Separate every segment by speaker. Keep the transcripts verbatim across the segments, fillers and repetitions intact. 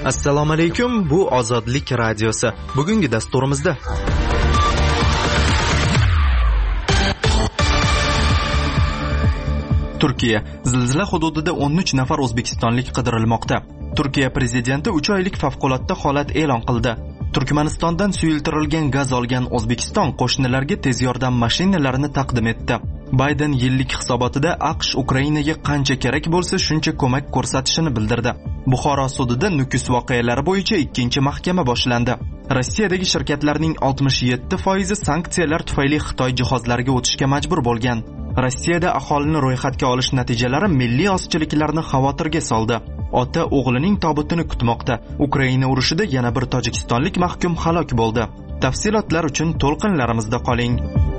Speaker 1: Assalomu alaykum, bu Ozodlik radiosi. Bugungi dasturimizda Turkiya zilzila hududida o'n uch nafar o'zbekistonlik qidirilmoqda. Turkiya prezidenti uch oylik favqulodda holat e'lon qildi. Turkmanistondan suyultirilgan gaz olgan O'zbekiston qo'shnilarga tez yordam mashinalarini taqdim etdi. Bayden yillik hisobotida AQSh Ukrainaga qancha kerak bo'lsa shuncha ko'mak ko'rsatishini bildirdi. Buxoro sudida Nukus voqealari bo'yicha ikkinchi mahkama boshlandi. Rossiyadagi shirkatlarning oltmish yetti foizi sanksiyalar tufayli Xitoy jihozlariga o'tishga majbur bo'lgan. Rossiyada aholini ro'yxatga olish natijalari milliy ozchiliklarni xavotirga soldi. Ota o'g'lining tobutini kutmoqda. Ukraina urushida yana bir tojikistonlik mahkum halok bo'ldi. Tafsilotlar uchun to'lqinlarimizda qoling.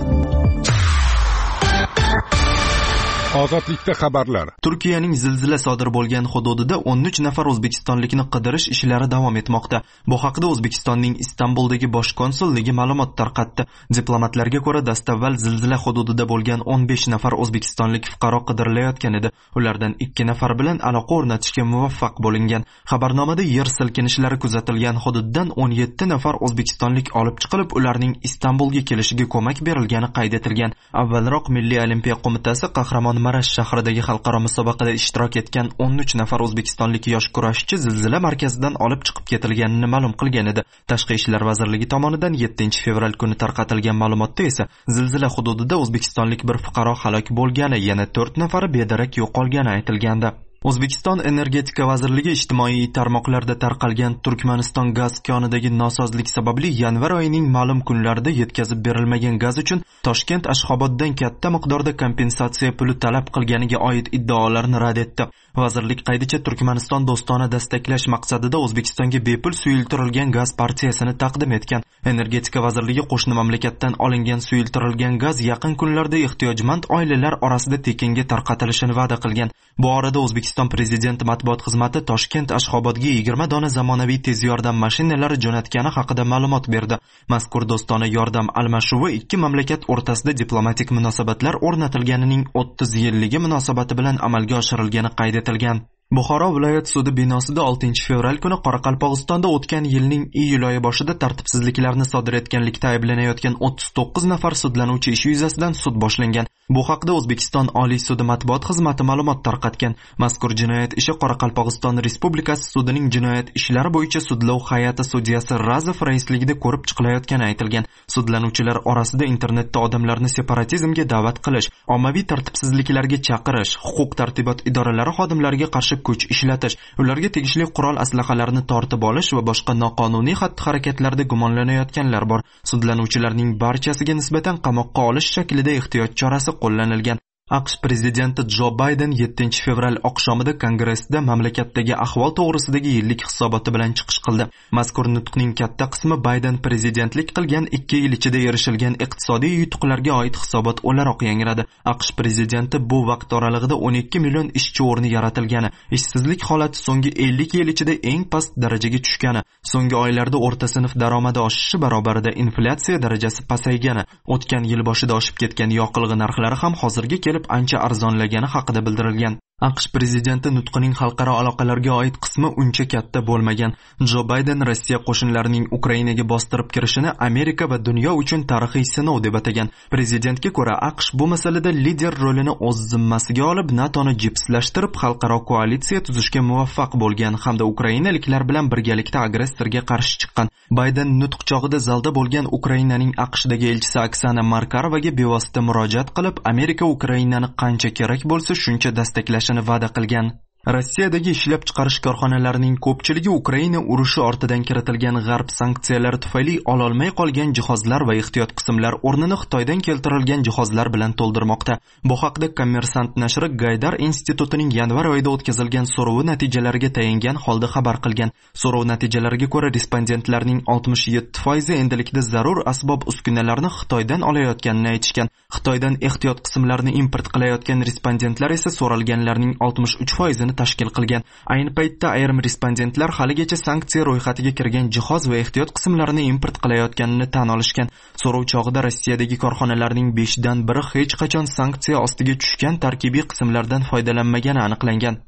Speaker 2: Ozodlikda xabarlar.
Speaker 1: Turkiyaning zilzila sodir bo'lgan hududida o'n uch nafar o'zbekistonlikni qidirish ishlari davom etmoqda. Bu haqda O'zbekistonning Istanbuldagi bosh konsulligi ma'lumot tarqatdi. Diplomatlarga ko'ra, dastavval zilzila hududida bo'lgan o'n besh nafar o'zbekistonlik fuqaro qidirilayotgan edi. Ulardan ikki nafar bilan aloqa o'rnatishga muvaffaq bo'lingan. Xabarnomada yer silkinishlari kuzatilgan hududdan o'n yetti nafar o'zbekistonlik olib chiqilib, ularning Istanbulga kelishiga ko'mak berilgani qayd etilgan. Avvalroq Milliy olimpiya qo'mitasi qahramon Marash shahridagi xalqaro musobaqada ishtirok etgan o'n uch nafar o'zbekistonlik yosh kurashchi zilzila markazidan olib chiqib ketilganini ma'lum qilgan edi. Tashqi ishlar vazirligi tomonidan yettinchi fevral kuni tarqatilgan ma'lumotda esa zilzila hududida o'zbekistonlik bir fuqaro halok bo'lgani, yana to'rt nafari bedarak yo'qolgani aytilgandi. O'zbekiston Energetika vazirligi ijtimoiy tarmoqlarda tarqalgan Turkmaniston gaz konidagi nosozlik sababli yanvar oyining ma'lum kunlarida yetkazib berilmagan gaz uchun Toshkent Ashxoboddan katta miqdorda kompensatsiya puli talab qilganiga oid iddaolarni rad etdi. Vazirlik qaydicha Turkmaniston do'stona dastaklash maqsadida O'zbekistonga bepul suyultirilgan gaz partiyasini taqdim etgan. Energetika vazirligi qo'shni mamlakatdan olingan suyultirilgan gaz yaqin kunlarda ehtiyojmand oilalar orasida tekinga tarqatilishini va'da qilgan. Bu orada O'zbekiston prezidenti matbuot xizmati Toshkent Ashxobodga yigirma dona zamonaviy tez yordam mashinalari jo'natgani haqida ma'lumot berdi. Mazkur do'stona yordam almashuvi ikki mamlakat o'rtasida diplomatik munosabatlar o'rnatilganining o'ttiz yilligi munosabati bilan amalga oshirilgani qayd etilgan. Buxoro viloyat sudi binosida oltinchi fevral kuni Qoraqalpog'istonda o'tgan yilning iyul oyi boshida tartibsizliklarni sodir etganlikda ayblanayotgan o'ttiz to'qqiz nafar sudlanuvchi ishi yuzasidan sud boshlangan. Bu haqda O'zbekiston Oliy sudi matbuot xizmati ma'lumot tarqatgan. Mazkur jinoyat ishi Qoraqalpog'iston Respublikasi sudining jinoyat ishlari bo'yicha sudlov hay'ati sudyasi Razov raisligida ko'rib chiqilayotgani aytilgan. Sudlanuvchilar orasida internetda odamlarni separatizmga da'vat qilish, ommaviy tartibsizliklarga chaqirish, huquq-tartibot idoralari xodimlariga qarshi kuch ishlatish, ularga tegishli qurol aslahalarni tortib olish va boshqa noqonuniy xatti-harakatlarda gumonlanayotganlar bor. Sudlanuvchilarning barchasiga nisbatan qamoqqa olish shaklida ehtiyot chorasi qo'llanilgan. AQSh prezidenti Jo Bayden yettinchi fevral oqshomida Kongressda mamlakatdagi ahvol to'g'risidagi yillik hisoboti bilan chiqish qildi. Mazkur nutqning katta qismi Bayden prezidentlik qilgan ikki yil ichida erishilgan iqtisodiy yutuqlarga oid hisobot o'laroq yangradi. AQSh prezidenti bu vaqt oralig'ida o'n ikki million ishchi o'rni yaratilgani, ishsizlik holati so'nggi ellik yil ichida eng past darajaga tushgani, so'nggi oylarda o'rta sinf daromadi oshishi barobarida inflyatsiya darajasi pasaygani, o'tgan yil boshida oshib ketgan yoqilg'i narxlari ham hozirga kelib ancha arzonlagani haqida bildirilgan. AQSh prezidenti nutqining xalqaro aloqalarga oid qismi uncha katta bo'lmagan. Jo Bayden Rossiya qo'shinlarining Ukrainaga bostirib kirishini Amerika va dunyo uchun tarixiy sinov deb atagan. Prezidentga ko'ra, AQSh bu masalada lider rolini o'z zimmasiga olib, NATOni jipslashtirib, xalqaro koalitsiya tuzishga muvaffaq bo'lgan hamda ukrainaliklar bilan birgalikda agressorga qarshi chiqqan. Bayden nutq chog'ida zalda bo'lgan Ukrainaning AQShdagi elchisi Oksana Markarovaga bevosita murojaat qilib, Amerika Ukrainani qancha kerak bo'lsa shuncha dastaklash va'da qilgan. Rossiyadagi ishlab chiqarish korxonalarining ko'pchiligi Ukraina urushi ortidan kiritilgan g'arb sanksiyalari tufayli ololmay qolgan jihozlar va ehtiyot qismlar o'rnini Xitoydan keltirilgan jihozlar bilan to'ldirmoqda. Bu haqda Kommersant nashri Gaydar institutining yanvar oyida o'tkazilgan so'rovi natijalariga tayangan holda xabar qilgan. So'rov natijalariga ko'ra, respondentlarning oltmish yetti foizi endilikda zarur asbob uskunalarni Xitoydan olayotganini aytishgan. Xitoydan ehtiyot qismlarni import qilayotgan respondentlar esa so'ralganlarning oltmish uch foizini tashkil qilgan. Ayni paytda ayrim respondentlar haligacha sanksiya ro'yxatiga kirgan jihoz va ehtiyot qismlarini import qilayotganini tan olishgan. So'rov chog'ida Rossiyadagi korxonalarning besh dan biri hech qachon sanksiya ostiga tushgan tarkibiy qismlardan foydalanmagani aniqlangan.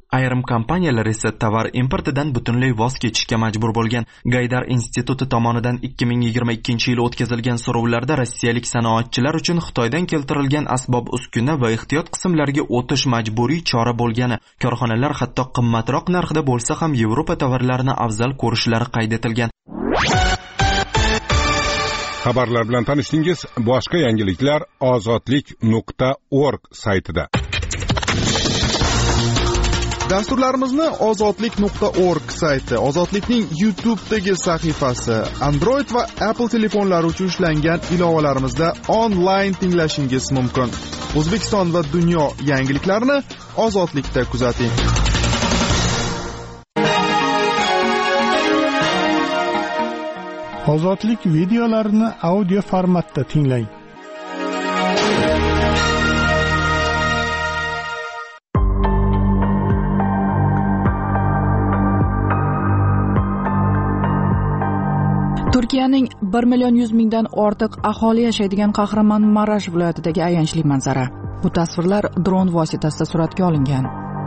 Speaker 1: Ayrim kompaniyalar esa tovar importidan butunlay voz kechishga majbur bo'lgan. Gaydar instituti tomonidan ikki ming yigirma ikkinchi yil o'tkazilgan so'rovlarda rossiyalik sanoatchilar uchun Xitoydan keltirilgan asbob-uskuna va ehtiyot qismlariga o'tish majburiy chora bo'lgani, korxonalar hatto qimmatroq narxda bo'lsa ham Yevropa tovarlarini afzal ko'rishlari qayd etilgan.
Speaker 2: Xabarlar bilan tanishdingiz. Boshqa yangiliklar ozodlik nuqta org saytida.
Speaker 3: Dasturlarimizni ozodlik nuqta org sayti, Ozodlikning YouTube'dagi sahifasi, Android va Apple telefonlari uchun ishlangan ilovalarimizda onlayn tinglashingiz mumkin. O'zbekiston va dunyo yangiliklarini Ozodlikda kuzating.
Speaker 4: Ozodlik videolarini audio formatda tinglang.
Speaker 5: Turkiyaning bir million yuz mingdan ortiq aholi yashaydigan Kahramanmarash viloyatidagi ayanchli manzara. Bu tasvirlar dron vositasida suratga olingan.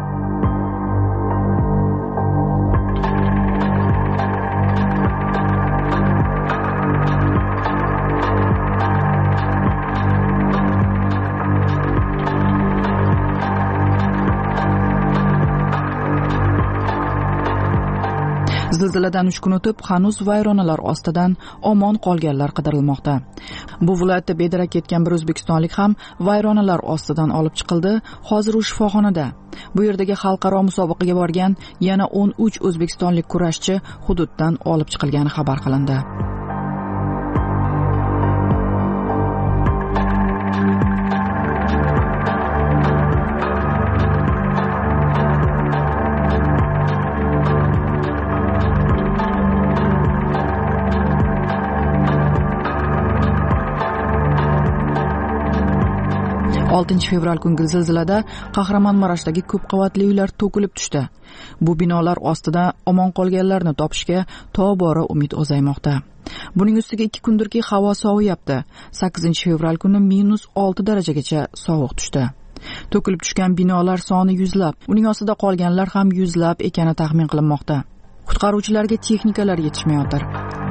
Speaker 5: Zilziladan uch kun o'tib, hanuz vayronalar ostidan omon qolganlar qidirilmoqda. Bu viloyatda bedarak ketgan bir o'zbekistonlik ham vayronalar ostidan olib chiqildi. Hozir u shifoxonada. Bu yerdagi xalqaro musobaqaga borgan yana o'n uch o'zbekistonlik kurashchi hududdan olib chiqilgani xabar qilindi. oltinchi fevral kungi zilzilada Kahramanmarashdagi ko'p qavatli uylar to'kilib tushdi. Bu binolar ostida omon qolganlarni topishga tobora umid ozaymoqda. Buning ustiga ikki kundirki havo soviyapti. sakkizinchi fevral kuni minus olti darajagacha sovuq tushdi. To'kilib tushgan binolar soni yuzlab, uning ostida qolganlar ham yuzlab ekani taxmin qilinmoqda. Qutqaruvchilarga texnikalar yetishmayotir.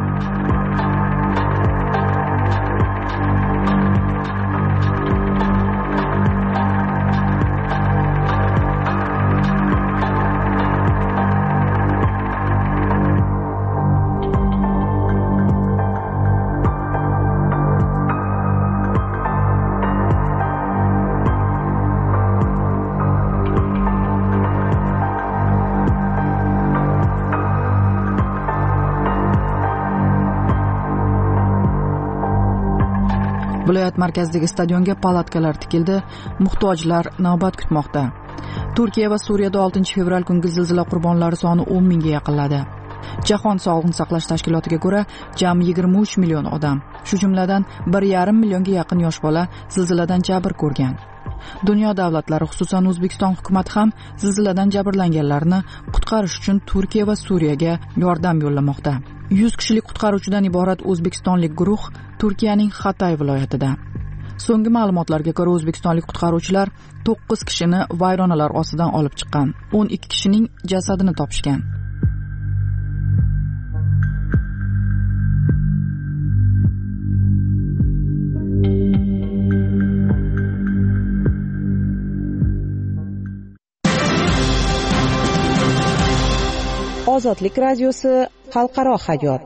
Speaker 5: Viloyat markazidagi stadionga palatkalar tikildi, muhtojlar navbat kutmoqda. Turkiya va Suriyada oltinchi fevral kungi zilzila qurbonlari soni o'n mingga yaqinladi. Jahon sog'liqni saqlash tashkilotiga ko'ra, jami yigirma uch million odam, shu jumladan bir yarim millionga yaqin yosh bola zilziladan jabr ko'rgan. Dunyo davlatlari, xususan O'zbekiston hukumati ham zilziladan jabrlanganlarni qutqarish uchun Turkiya va Suriyaga yordam yo'llamoqda. yuz kishilik qutqaruvchidan iborat o'zbekistonlik guruh Turkiyaning Xatay viloyatida. So'nggi ma'lumotlarga ko'ra, o'zbekistonlik qutqaruvchilar to'qqiz kishini vayronalar ostidan olib chiqqan, o'n ikki kishining jasadini topishgan.
Speaker 6: Ozodlik radiosi xalqaro hayot.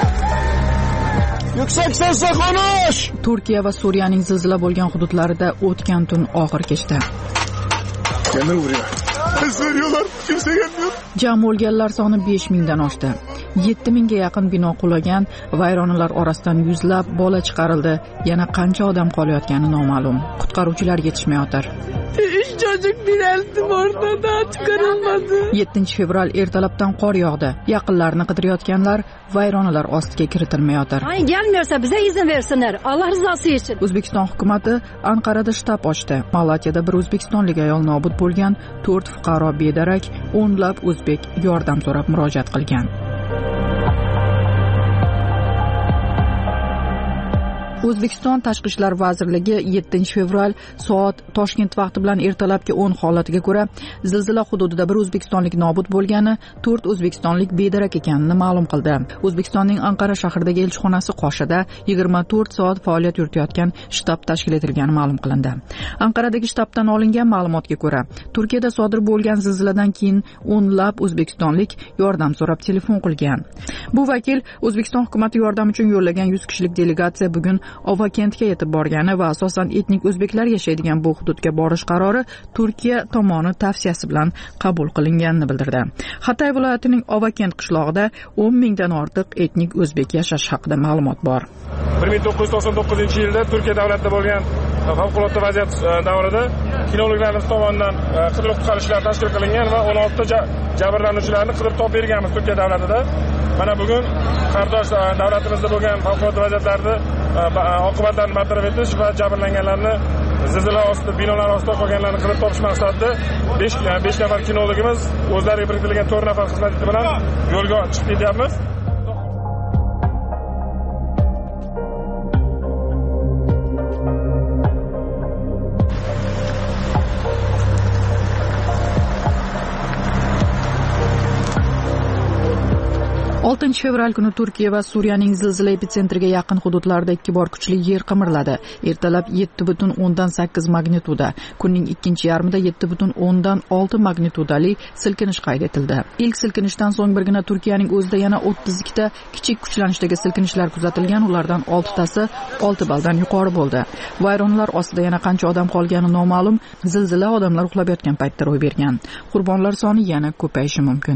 Speaker 4: Yuksak sesda konuş!
Speaker 5: Turkiya va Suriyaning zilzila bo'lgan hududlarida o'tgan tun og'ir kechdi.
Speaker 4: Yana vuruyor. Ses veriyorlar, kimse gelmiyor.
Speaker 5: Jami o'lganlar soni besh mingdan oshdi. yetti mingga yaqin bino qulagan, vayronalar orasidan yuzlab bola chiqarildi. Yana qancha odam qolayotgani noma'lum. Qutqaruvchilar yetishmayotir.
Speaker 7: Üç çocuk dirildim ortada, çıkarılmadı.
Speaker 5: yettinchi fevral ertalabdan qor yog'di. Yaqinlarni qidirayotganlar vayronalar ostiga kiritilmayotir.
Speaker 7: Ay gelmiyorsa bize izin versinler. Allah rızası için.
Speaker 5: O'zbekiston hukumatı Anqarada shtab ochdi. Malatiyada bir o'zbekistonlik ayol nobud bo'lgan, to'rt fuqaro bedarak, o'nlab o'zbek yordam so'rab murojaat qilgan. O'zbekiston Tashqi ishlar vazirligi yettinchi fevral soat Toshkent vaqti bilan ertalabki o'n holatiga ko'ra zilzila hududida bir o'zbekistonlik nobud bo'lgani, to'rt o'zbekistonlik bedarak ekanini ma'lum qildi. O'zbekistonning Anqara shahridagi elchixonasi qoshida yigirma to'rt soat faoliyat yuritayotgan shtab tashkil etilgani ma'lum qilindi. Anqaradagi shtabdan olingan ma'lumotga ko'ra, Turkiyada sodir bo'lgan zilziladan keyin o'nlab o'zbekistonlik yordam so'rab telefon qilgan. Bu vakil O'zbekiston hukumati yordam uchun yo'llagan yuz kishilik delegatsiya bugun Ovakentga yetib borgani va asosan etnik o'zbeklar yashaydigan bu hududga borish qarori Turkiya tomoni tavsiyasi bilan qabul qilinganini bildirdi. Hatay viloyatining Ovakent qishlog'ida o'n mingdan ortiq etnik o'zbek yashash haqida ma'lumot bor.
Speaker 8: bir ming to'qqiz yuz to'qson to'qqizinchi yilda Turkiya davlatida bo'lgan favqulodda vaziyat davrida kinologlarimiz tomonidan qidiruv qutqarish ishlari tashkil qilingan va o'n olti ta jabrlanuvchilarni qidirib topib berganmiz Turkiya davlatida. Mana bugun qardosh davlatimizda bo'lgan favqulodda vaziyatlarni oqibatlarini bartaraf etish va jabrlanganlarni zilzila ostida, binolar ostida qolganlarni qidirib topish maqsadida besh nafar kinologimiz o'zlariga biriktirilgan to'rt nafar xizmatchi bilan yo'lga chiqib ketyapmiz.
Speaker 5: oltinchi fevral kuni Turkiya va Suriyaning zilzila epitsentriga yaqin hududlarda ikki bor kuchli yer qimirladi. Ertalab yetti butun o'ndan sakkiz magnituda, kunning ikkinchi yarmida yetti butun o'ndan olti magnitudali silkinish qayd etildi. Ilk silkinishdan so'ng birgina Turkiyaning o'zida yana o'ttiz ikkita kichik kuchlanishdagi silkinishlar kuzatilgan, ulardan oltitasi olti baldan yuqori bo'ldi. Vayronlar ostida yana qancha odam qolgani noma'lum. Zilzila odamlar uxlab yotgan paytda ro'y bergan. Qurbonlar soni yana ko'payishi mumkin.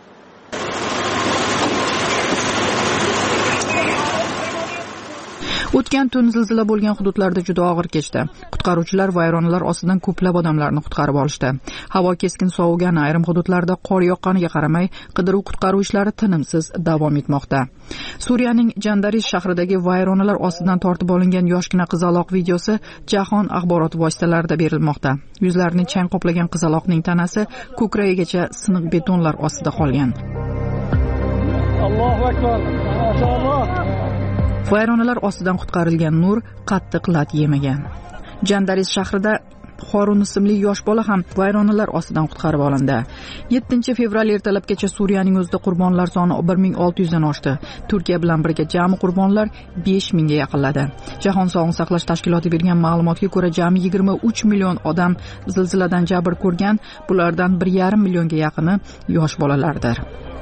Speaker 5: O'tgan tun zilzila bo'lgan hududlarda juda og'ir kechdi. Qutqaruvchilar vayronalar ostidan ko'plab odamlarni qutqarib olishdi. Havo keskin sovigan, ayrim hududlarda qor yoqqaniga qaramay, qidiruv qutqaruv ishlari tinimsiz davom etmoqda. Suriyaning Jandaris shahridagi vayronalar ostidan tortib olingan yoshgina qizaloq videosi jahon axborot vositalarida berilmoqda. Yuzlarini chang qoplagan qizaloqning tanasi ko'kragigacha siniq betonlar ostida qolgan. Allohu akbar. Maşalloh. Vayronalar ostidan qutqarilgan Nur qattiq lat yemagan. Jandaris shahrida Xorun ismli yosh bola ham vayronalar ostidan qutqarib olindi. yettinchi fevral ertalabgacha Suriyaning o'zida qurbonlar soni bir ming olti yuz dan oshdi. Turkiya bilan birga jami qurbonlar besh mingga yaqinladi. Jahon sog'liqni saqlash tashkiloti bergan ma'lumotga ko'ra, jami yigirma uch million odam zilziladan jabr ko'rgan, bulardan bir yarim millionga yaqini yosh bolalardir.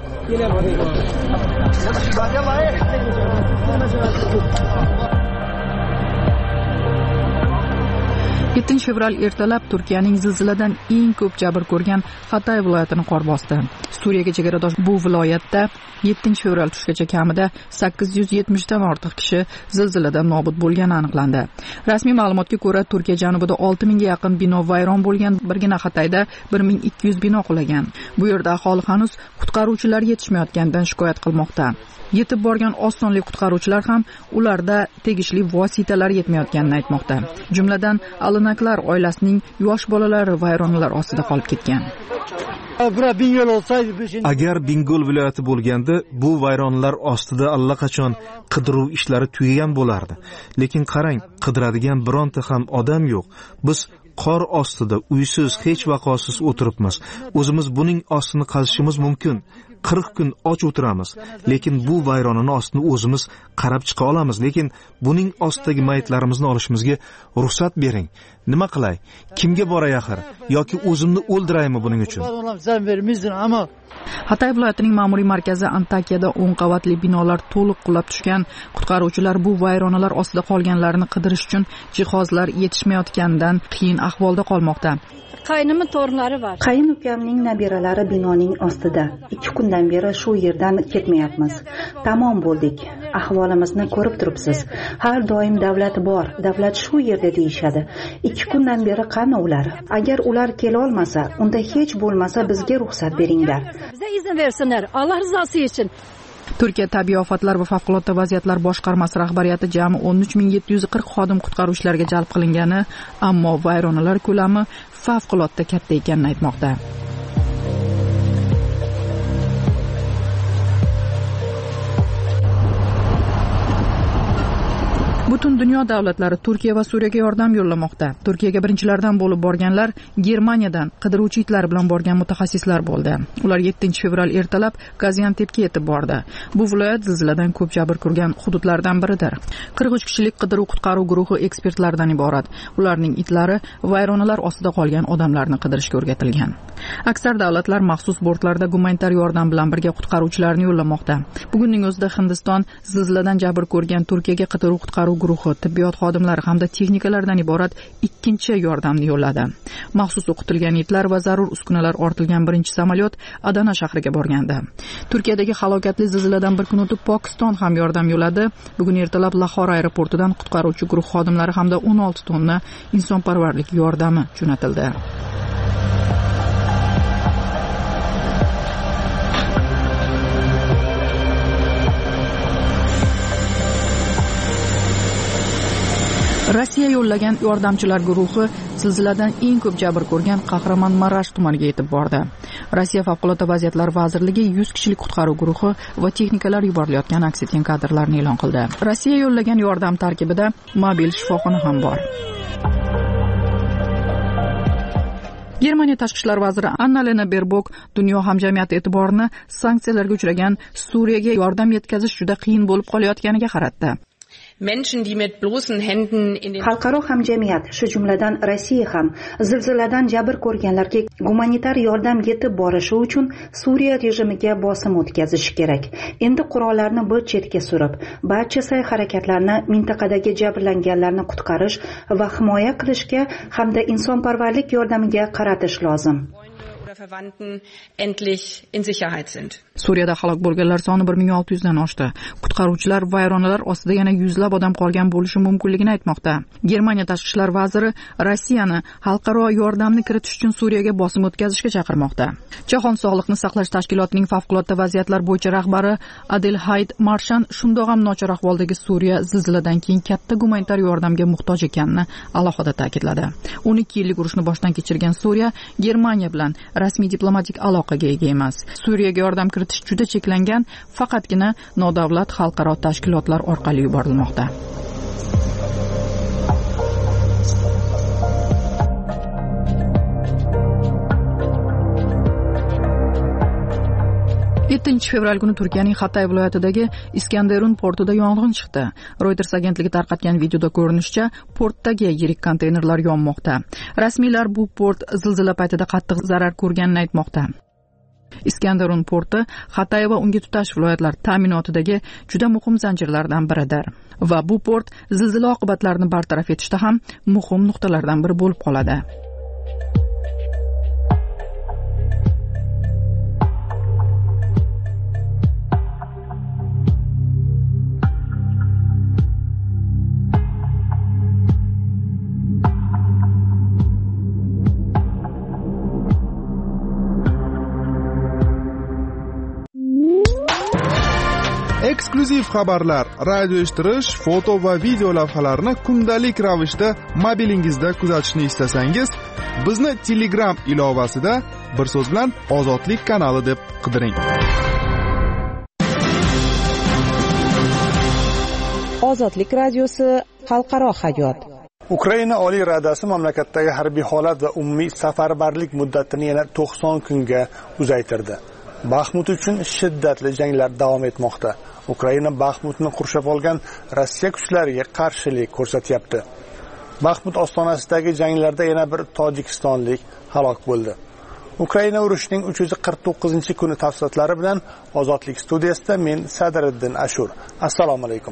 Speaker 5: yettinchi fevral ertalab Turkiyaning zilziladan eng ko'p jabr ko'rgan Hatay viloyatini qor bosdi. Suriyaga chegaradosh bu viloyatda yettinchi fevral tushgacha kamida sakkiz yuz yetmish dan ortiq kishi zilziladan nobud bo'lgani aniqlandi. Rasmiy ma'lumotga ko'ra, Turkiya janubida olti mingga yaqin bino vayron bo'lgan, birgina Hatayda bir ming ikki yuz bino qulagan. Bu yerda aholi hanuz qutqaruvchilar yetishmayotganidan shikoyat qilmoqda. Yetib borgan oz sonli qutqaruvchilar ham ularda tegishli vositalar yetmayotganini aytmoqda. Jumladan Alinaklar oilasining yosh bolalari vayronalar ostida qolib ketgan.
Speaker 9: Agar Bingol viloyati bo'lganda, bu vayronlar ostida allaqachon qidiruv ishlari tugagan bo'lardi. Lekin qarang, qidiradigan bironta ham odam yo'q. Biz qor ostida uysiz, hech vaqosiz o'tiribmiz. O'zimiz buning ostini qazishimiz mumkin. qirq kun och o'tiramiz, lekin bu vayronani ostini o'zimiz qarab chiqa olamiz, lekin buning ostidagi mayitlarimizni olishimizga ruxsat bering. Nima qilay? Kimga boray axir? Yoki o'zimni o'ldiraymi buning uchun?
Speaker 5: Hatay viloyatining ma'muriy markazi Antakiyada o'n qavatli binolar to'liq qulab tushgan. Qutqaruvchilar bu vayronalar ostida qolganlarni qidirish uchun jihozlar yetishmayotganidan qiyin ahvolda qolmoqda.
Speaker 7: Qaynimning torunlari bor.
Speaker 10: Qayin ukamning nabiralari binoning ostida. ikki kundan beri shu yerdan ketmayapmiz. Tamom bo'ldik. Ahvolimizni ko'rib turibsiz. Har doim davlat bor, davlat shu yerda deyishadi. ikki kundan beri qani ular? Agar ular kela olmasa, unda hech bo'lmasa bizga ruxsat beringlar.
Speaker 7: Bizga izn bersinlar, Alloh rizosi uchun.
Speaker 5: Turkiya tabiiy ofatlar va favqulodda vaziyatlar boshqarmasi rahbariyati jami o'n uch ming yetti yuz qirq xodim qutqaruvchilarga jalb qilingani, ammo vayronalar ko'lami favqulodda katta ekanini aytmoqda. Butun dunyo davlatlari Turkiya va Suriyaga yordam yo'llamoqda. Turkiyaga birinchilardan bo'lib borganlar Germaniyadan qidiruvchi itlar bilan borgan mutaxassislar bo'ldi. Ular yettinchi fevral ertalab Gaziantepga yetib bordi. Bu viloyat zilziladan ko'p jabr ko'rgan hududlardan biridir. qirq uch kishilik qidiruv-qutqaruv guruhi ekspertlardan iborat. Ularning itlari vayronalar ostida qolgan odamlarni qidirishga o'rgatilgan. Aksar davlatlar maxsus bortlarda gumanitar yordam bilan birga qutqaruvchilarni yo'llamoqda. Bugunning o'zida Hindiston zilziladan jabr ko'rgan Turkiyaga qidiruv-qutqaruv guruhi, tibbiyot xodimlari hamda texnikalardan iborat ikkinchi yordamni yo'lladi. Maxsus o'qitilgan itlar va zarur uskunalar ortilgan birinchi samolyot Adana shahriga borgandi. Turkiyadagi halokatli zilziladan bir kun o'tib Pokiston ham yordam yo'lladi. Bugun ertalab Lahor aeroportidan qutqaruvchi guruh xodimlari hamda o'n olti tonna insonparvarlik yordami jo'natildi. Rossiya yo'llagan yordamchilar guruhi zilziladan eng ko'p jabr ko'rgan qahramon Marash tumaniga yetib bordi. Rossiya favqulodda vaziyatlar vazirligi yuz kishilik qutqaruv guruhi va texnikalar yuborilayotgan aks etgan kadrlarni e'lon qildi. Rossiya yo'llagan yordam tarkibida mobil shifoxona ham bor. Germaniya tashqi ishlar vaziri Annalena Baerbock dunyo hamjamiyati e'tiborini sanksiyalarga uchragan Suriyaga yordam yetkazish juda qiyin bo'lib qolayotganiga qaratdi.
Speaker 10: Xalqaro hamjamiyat, shu jumladan Rossiya ham zilziladan jabr ko'rganlarga gumanitar yordam yetib borishi uchun Suriya rejimiga bosim o'tkazishi kerak. Endi qurollarni bir chetga surib, barcha sa'y-harakatlarni mintaqadagi jabrlanganlarni qutqarish va himoya qilishga hamda insonparvarlik yordamiga qaratish lozim.
Speaker 5: Suriyada halok bo'lganlar soni bir ming olti yuz dan oshdi. Qutqaruvchilar vayronalar ostida yana yuzlab odam qolgan bo'lishi mumkinligini aytmoqda. Germaniya tashqi ishlar vaziri Rossiyani xalqaro yordamni kiritish uchun Suriyaga bosim o'tkazishga chaqirmoqda. Jahon sog'liqni saqlash tashkilotining favqulodda vaziyatlar bo'yicha rahbari Adelhayd Marshan shundoq ham nochor ahvoldagi Suriya zilziladan keyin katta gumanitar yordamga muhtoj ekanini alohida ta'kidladi. o'n ikki yillik urushni boshdan kechirgan Suriya Germaniya bilan rasmiy diplomatik aloqaga ega emas. Suriyaga yordam kiritish juda cheklangan, faqatgina nodavlat xalqaro tashkilotlar orqali yuborilmoqda. yettinchi fevral kuni Turkiyaning Hatay viloyatidagi Iskanderun portida yong'in chiqdi. Reuters agentligi tarqatgan videoda ko'rinishicha, portdagi yirik konteynerlar yonmoqda. Rasmiylar bu port zilzila paytida qattiq zarar ko'rganini aytmoqda. Iskanderun porti Hatay va unga tutash viloyatlar ta'minotidagi juda muhim zanjirlardan biridir va bu port zilzila oqibatlarini bartaraf etishda ham muhim nuqtalardan biri bo'lib qoladi.
Speaker 3: Eksklyuziv xabarlar, radio eshittirish, foto va video lavhalarni kundalik ravishda mobilingizda kuzatishni istasangiz, bizni Telegram ilovasida bir so'z bilan Ozodlik kanali deb qidiring.
Speaker 6: Ozodlik radiosi xalqaro hayot.
Speaker 11: Ukraina Oliy Radasi mamlakatdagi harbiy holat va umumiy safarbarlik muddatini yana to'qson kunga uzaytirdi. Baxmut uchun shiddatli janglar davom etmoqda. Ukraina Baxmutni qurshab olgan Rossiya kuchlariga qarshilik ko'rsatyapti. Baxmut ostonasidagi janglarda yana bir tojikistonlik halok bo'ldi. Ukraina urushining uch yuz qirq to'qqizinchi kuni tafsilotlari bilan Ozodlik studiyasida men Sadriddin Ashur. Assalomu alaykum.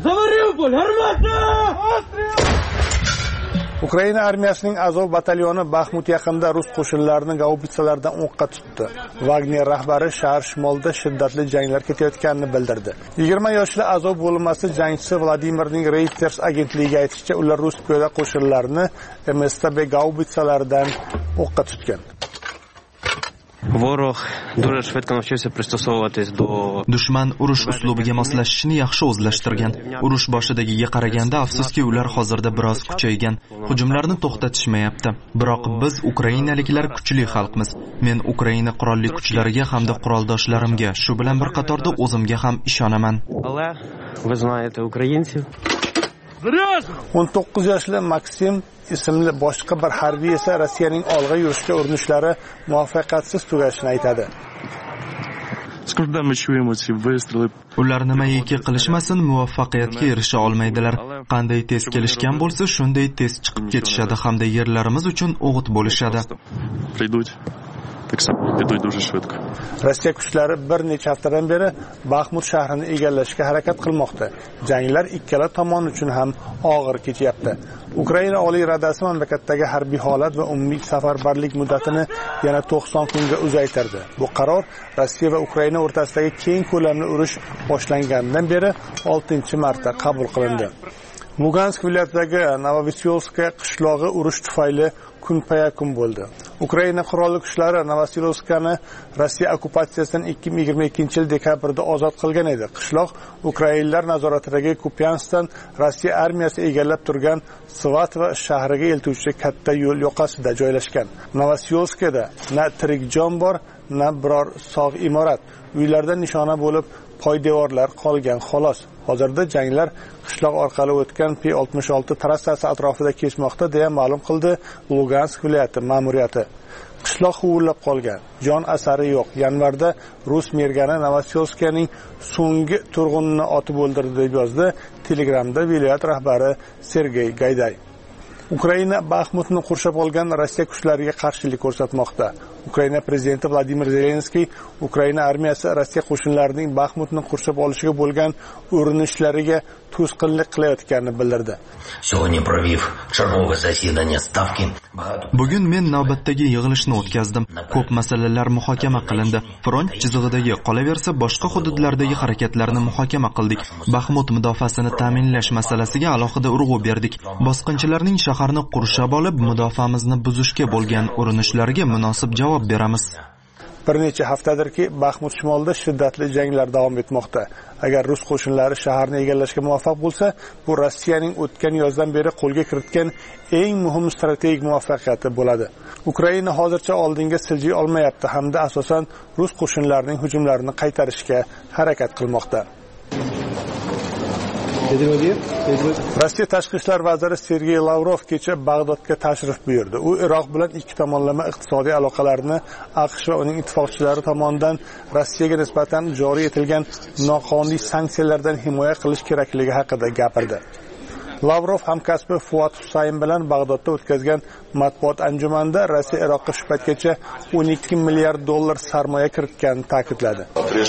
Speaker 11: Ukraina armiyasining Azov batalyoni Baxmut yaqinida rus qo'shinlarini gaubitsalardan o'qqa tutdi. Wagner rahbari shahar shimolida shiddatli janglar ketayotganini bildirdi. yigirma yoshli Azov bo'linmasi jangchisi Vladimirning Reuters agentligiga aytishicha, ular rus piyoda qo'shinlarini M S T B gaubitsalaridan o'qqa tutgan.
Speaker 12: Ворог дуже швидко навчився пристосовуватись до
Speaker 1: Dushman urush uslubiga moslashishni yaxshi o'zlashtirgan. Urush boshidagiga qaraganda afsuski ular hozirda biroz kuchaygan. Hujumlarni to'xtatishmayapti. Biroq biz ukrainaliklar kuchli xalqmiz. Men Ukraina qurolli kuchlariga hamda quroldoshlarimga, shu bilan bir qatorda o'zimga ham ishonaman.
Speaker 12: Але ви знаєте українців.
Speaker 11: o'n to'qqiz yoshli Maksim ismli boshqa bir harbiy esa Rossiyaning olg'a yurishga urinishlari muvaffaqiyatsiz tugashini aytadi.
Speaker 1: Ular nimaiki qilishmasin, muvaffaqiyatga erisha olmaydilar. Qanday tez kelishgan bo'lsa, shunday tez chiqib ketishadi hamda yerlarimiz uchun o'g'it bo'lishadi.
Speaker 11: Rossiya kuchlari bir necha haftadan beri Baxmut shahrini egallashga harakat qilmoqda. Janglar ikkala tomon uchun ham og'ir kechyapti. Ukraina Oliy Radasi mamlakatdagi harbiy holat va umumiy safarbarlik muddatini yana to'qson kunga uzaytirdi. Bu qaror Rossiya va Ukraina o'rtasidagi keng ko'lamli urush boshlanganidan beri oltinchi marta qabul qilindi. Lugansk viloyatidagi Novosilovskaya qishlog'i urush tufayli kun-payakun bo'ldi. Ukraina qurolli kuchlari Novosilovskani Rossiya okkupatsiyasidan ikki ming yigirma ikkinchi yil dekabrda ozod qilgan edi. Qishloq ukrainlar nazoratidagi Kupiansdan Rossiya armiyasi egallab turgan Svatva shahriga eltuvchi katta yo'l yoqasida joylashgan. Novosilovskada na tirik jon bor, na biror sog' imorat. Uylarda nishona bo'lib poydevorlar qolgan xolos. Hozirda janglar qishloq orqali o'tgan P oltmish olti trassasi atrofida kechmoqda deya ma'lum qildi Lugansk viloyati ma'muriyati. Qishloq huvillab qolgan, jon asari yo'q. Yanvarda rus mergani Novosilovskaning so'nggi turg'unini otib o'ldirdi deb yozdi Telegramda viloyat rahbari Sergey Gayday. Ukraina Baxmutni qurshab olgan Rossiya kuchlariga qarshilik ko'rsatmoqda. Ukraina prezidenti Vladimir Zelenskiy Ukraina armiyasi Rossiya qo'shinlarining Baxmutni qurshab olishiga bo'lgan urinishlariga to'sqinlik qilayotganini bildirdi.
Speaker 1: Bugun men navbatdagi yig'ilishni o'tkazdim. Ko'p masalalar muhokama qilindi. Front chizig'idagi qolaversa boshqa hududlardagi harakatlarni muhokama qildik. Baxmut mudofaasini ta'minlash masalasiga alohida urg'u berdik. Bosqinchilarning shaharni qurshab olib, mudofaamizni buzishga bo'lgan urinishlariga munosib javob beramiz.
Speaker 11: Bir necha haftadirki Baxmut shimolida shiddatli janglar davom etmoqda. Agar rus qo'shinlari shaharni egallashga muvaffaq bo'lsa, bu Rossiyaning o'tgan yozdan beri qo'lga kiritgan eng muhim strategik muvaffaqiyati bo'ladi. Ukraina hozircha oldinga siljiy olmayapti hamda asosan rus qo'shinlarining hujumlarini qaytarishga harakat qilmoqda. Rossiya tashqi ishlar vaziri Sergey Lavrov kecha Bag'dodga tashrif buyurdi. U Iroq bilan ikki tomonlama iqtisodiy aloqalarni AQSh va uning ittifoqchilari tomonidan Rossiyaga nisbatan joriy etilgan noqonuniy sanksiyalardan himoya qilish kerakligi haqida gapirdi. Lavrov hamkasbi Fuat Husayn bilan Bag'dodda o'tkazgan matbuot anjumanida Rossiya Iroqqa shu paytgacha o'n ikki milliard dollar sarmoya kiritganini ta'kidladi.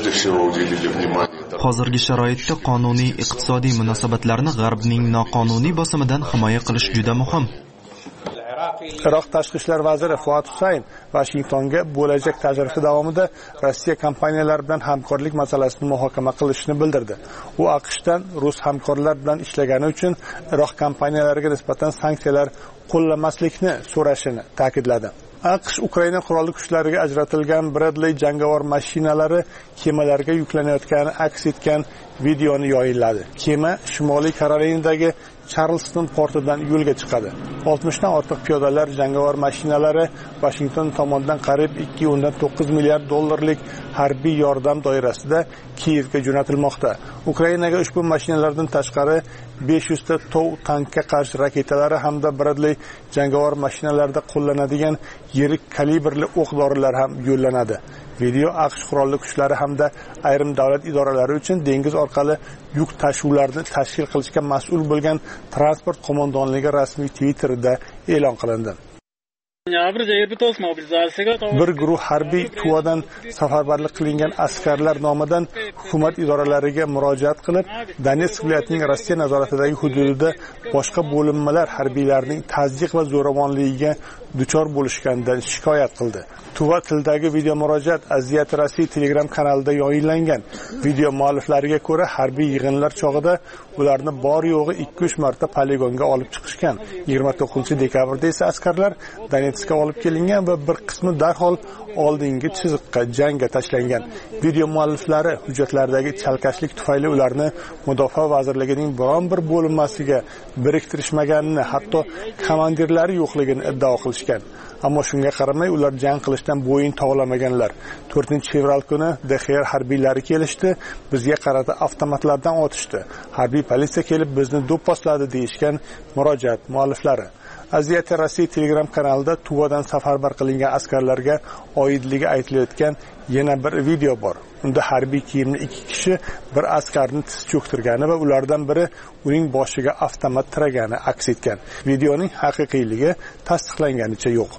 Speaker 1: Hozirgi sharoitda qonuniy iqtisodiy munosabatlarni G'arbning noqonuniy bosimidan himoya qilish juda muhim.
Speaker 11: Iroq tashqi ishlar vaziri Fuat Husayn Washingtonga bo'lajak tashrifi davomida Rossiya kompaniyalari bilan hamkorlik masalasini muhokama qilishini bildirdi. U AQShdan rus hamkorlar bilan ishlagani uchun Iroq kompaniyalariga nisbatan sanksiyalar qo'llamaslikni so'rashini ta'kidladi. AQSh Ukraina qurolli kuchlariga ajratilgan Bradley jangovar mashinalari kemalarga yuklanayotgani aks etgan videoni yayinladi. Kema Shimoliy Karolinadagi Charleston portidan yo'lga chiqadi. oltmishdan ortiq piyodalar jangovar mashinalari Washington tomonidan qariyb ikki o'ndan to'qqiz milliard dollarlik harbiy yordam doirasida Kiyevga jo'natilmoqda. Ukrainaga ushbu mashinalardan tashqari besh yuz ta Tov tankga qarshi raketalari hamda Bradley jangovar mashinalarida qo'llanadigan yirik kalibrli o'q-dorilar ham yo'llanadi. Video AQSh qurolli kuchlari hamda ayrim davlat idoralari uchun dengiz orqali yuk tashuvlarni tashkil qilishga mas'ul bo'lgan transport qo'mondonligi rasmiy Twitterda e'lon qilindi. Bir guruh harbiy Tuvadan safarbarlik qilingan askarlar nomidan hukumat idoralariga murojaat qilib, Donetsk viloyatining Rossiya nazoratidagi hududida boshqa bo'linmalar harbiylarining tazyiq va zo'ravonligiga duchor bo'lishganidan shikoyat qildi. Tuva tildagi video murojaat Aziyat Rossiya Telegram kanalida yayinlangan. Video mualliflariga ko'ra, harbiy yig'inlar chog'ida ularni bor yo'g'i ikki uch marta poligonga olib chiqishgan. yigirma to'qqizinchi dekabrda esa askarlar Donetskka olib kelingan va bir qismi darhol oldingi chiziqqa jangga tashlangan. Video mualliflari hujjatlardagi chalkashlik tufayli ularni Mudofaa vazirligining biron bir bo'linmasiga biriktirishmaganini, hatto komandirlari yo'qligini iddao qilishgan. ammo shunga qaramay ular jang qilishdan bo'yin tovlamaganlar. to'rtinchi fevral kuni D X R harbiylari kelishdi, bizga qarata avtomatlardan otishdi. Harbiy politsiya kelib bizni do'pposladi deyishgan murojaat mualliflari. Aziyati Rossiya Telegram kanalida Tuvadan safarbar qilingan askarlarga oidligi aytilayotgan yana bir video bor. Unda harbiy kiyimli ikki kishi bir askarni tiz cho'ktirgani va ulardan biri uning boshiga avtomat tiragani aks etgan. Videoning haqiqiyligi tasdiqlanganicha yo'q.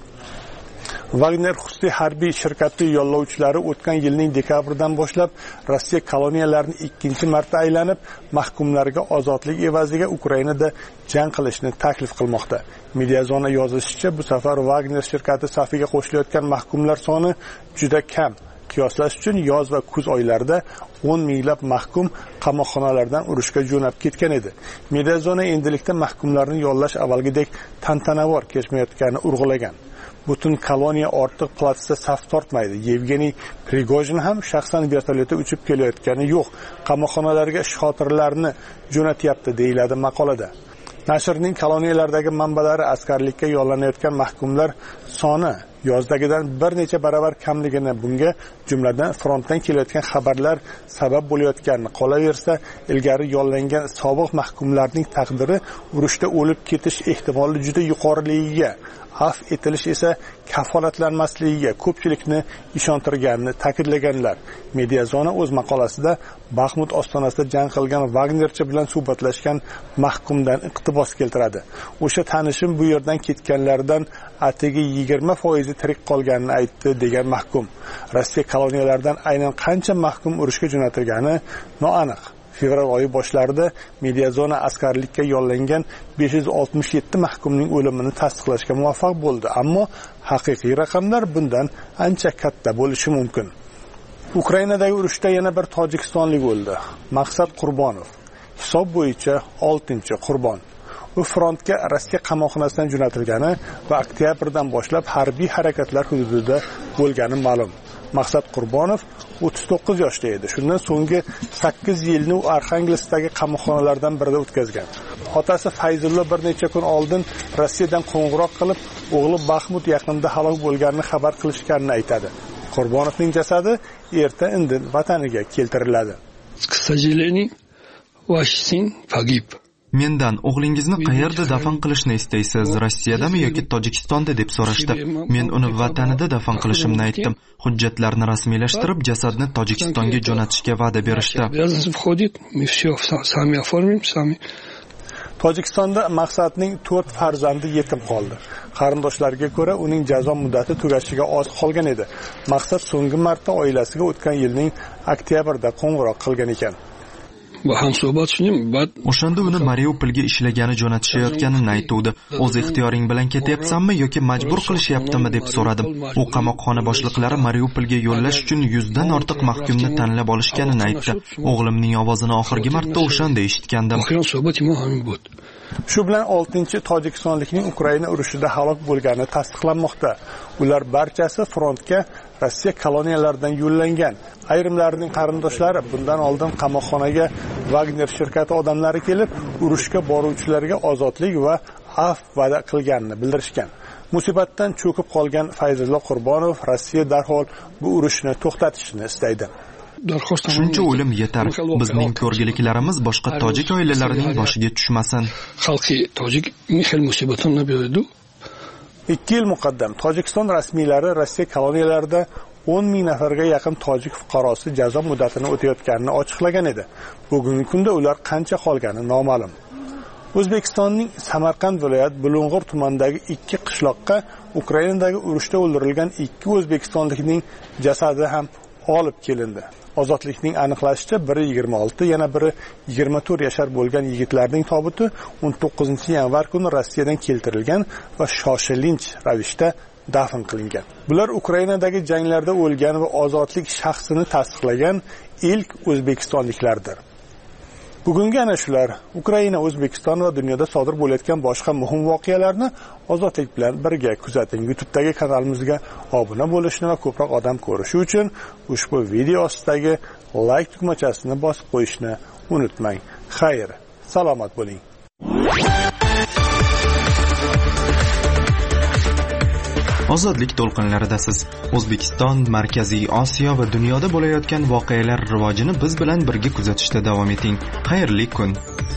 Speaker 11: Wagner xususiy harbiy shirkati yo'llovchilari o'tgan yilning dekabridan boshlab Rossiya koloniyalarini ikkinchi marta aylanib, mahkumlarga ozodlik evaziga Ukrainada jang qilishni taklif qilmoqda. Mediazona yozishicha, bu safar Wagner shirkati safiga qo'shilayotgan mahkumlar soni juda kam. Qiyoslash uchun yoz va kuz oylarida o'n minglab mahkum qamoqxonalardan urushga jo'nab ketgan edi. Mediazona endilikda mahkumlarni yollash avvalgidek tantanavor kechmayotganini urg'ulagan. Butun koloniya ortiq platsda saf tortmaydi. Yevgeniy Prigojin ham shaxsan vertolyotda uchib kelayotgani yo'q. Qamoqxonalarga shotirlarni jo'natyapti deyiladi maqolada. Nashrning koloniyalardagi manbalari askarlikka yollanayotgan mahkumlar soni yozdagidan bir necha baravar kamligini, bunga jumladan frontdan kelayotgan xabarlar sabab bo'layotganini, qolaversa ilgari yollangan sobiq mahkumlarning taqdiri urushda o'lib ketish ehtimoli juda yuqoriligiga, af etilish esa kafolatlanmasligiga ko'pchilikni ishontirganini ta'kidlaganlar. Mediazona o'z maqolasida Baxmut ostonasida jang qilgan Wagnerchi bilan suhbatlashgan mahkumdan iqtibos keltiradi. O'sha tanishim bu yerdan ketganlardan atigi yigirma foiz tirik qolganini aytdi degan mahkum. Rossiya koloniyalaridan aynan qancha mahkum urushga jo'natilgani noaniq. Fevral oyi boshlarida Mediazona askarlikka yollangan besh yuz oltmish yetti mahkumning o'limini tasdiqlashga muvaffaq bo'ldi, ammo haqiqiy raqamlar bundan ancha katta bo'lishi mumkin. Ukrainadagi urushda yana bir tojikistonlik o'ldi. Maqsad Qurbonov. Hisob bo'yicha oltinchi qurbon. U frontga Rossiya qamoqxonasidan jo'natilgani va oktyabrdan boshlab harbiy harakatlar hududida bo'lgani ma'lum. Maqsad Qurbonov o'ttiz to'qqiz yoshda edi. Shundan so'nggi sakkiz yilni u Arxangelskdagi qamoqxonalardan birida o'tkazgan. Otasi Fayzulla bir necha kun oldin Rossiyadan qo'ng'iroq qilib, o'g'li Baxmut yaqinida halok bo'lganini xabar qilishganini aytadi. Qurbonovning jasadi erta-indin vataniga keltiriladi.
Speaker 13: К сожалению, ваш сын погиб.
Speaker 1: Mendan o'g'lingizni qayerda dafn qilishni istaysiz, Rossiyadami yoki Tojikistonda deb so'rashdi. Men uni vatanida dafn qilishimni aytdim. Hujjatlarni rasmiylashtirib, jasadni Tojikistonga jo'natishga va'da berishdi.
Speaker 11: Tojikistonda Maqsadning to'rt farzandi yetim qoldi. Qarindoshlariga ko'ra, uning jazo muddati tugashiga oz qolgan edi. Maqsad so'nggi marta oilasiga o'tgan yilning oktyabrida qo'ng'iroq qilgan ekan.
Speaker 1: O'shanda uni Mariupolga ishlagani jo'natishayotganini aytuvdi. O'z ixtiyoring bilan ketyapsanmi yoki majbur qilishyaptimi deb so'radim. U qamoqxona boshliqlari Mariupolga yo'llash uchun yuzdan ortiq mahkumni tanlab olishganini aytdi. O'g'limning ovozini oxirgi marta o'shanda eshitgandim.
Speaker 11: Shu bilan oltinchi tojikistonlikning Ukraina urushida halok bo'lgani tasdiqlanmoqda. Ular barchasi frontga Rossiya koloniyalaridan yo'llangan. Ayrimlarining qarindoshlari bundan oldin qamoqxonaga Wagner shirkati odamlari kelib, urushga boruvchilarga ozodlik va af va'da qilganini bildirishgan. Musibatdan cho'kib qolgan Fayzulla Qurbonov Rossiya darhol bu urushni to'xtatishni istaydi.
Speaker 1: Shuncha o'lim yetar. Bizning ko'rgiliklarimiz boshqa tojik oilalarining boshiga tushmasin.
Speaker 13: Xalqi tojik mixel musibatdan naberdi.
Speaker 11: ikki yil muqaddam Tojikiston rasmiylari Rossiya koloniyalarida o'n ming nafarga yaqin tojik fuqarosi jazo muddatini o'tayotganini ochiqlagan edi. Bugungi kunda ular qancha qolgani noma'lum. O'zbekistonning Samarqand viloyat Bulung'ur tumanidagi ikki qishloqqa Ukrainadagi urushda o'ldirilgan ikki o'zbekistonlikning jasadi ham olib kelindi. Ozodlikning aniqlashicha biri yigirma olti, yana biri yigirma to'rt yashar bo'lgan yigitlarning tobuti o'n to'qqizinchi yanvar kuni Rossiyadan keltirilgan va shoshilinch ravishda dafn qilingan. Bular Ukrainadagi janglarda o'lgan va ozodlik shaxsini tasdiqlagan ilk o'zbekistonliklardir. Bugungi ana shular Ukraina, O'zbekiston va dunyoda sodir bo'layotgan boshqa muhim voqealarni ozodlik bilan birga kuzating. YouTube'dagi kanalimizga obuna bo'lishni va ko'proq odam ko'rishi uchun ushbu video ostidagi like tugmachasini bosib qo'yishni unutmang. Xayr, salomat bo'ling.
Speaker 1: Ozodlik to'lqinlaridasiz. O'zbekiston, Markaziy Osiyo va dunyoda bo'layotgan voqealar rivojini biz bilan birga kuzatishda davom eting. Xayrli kun.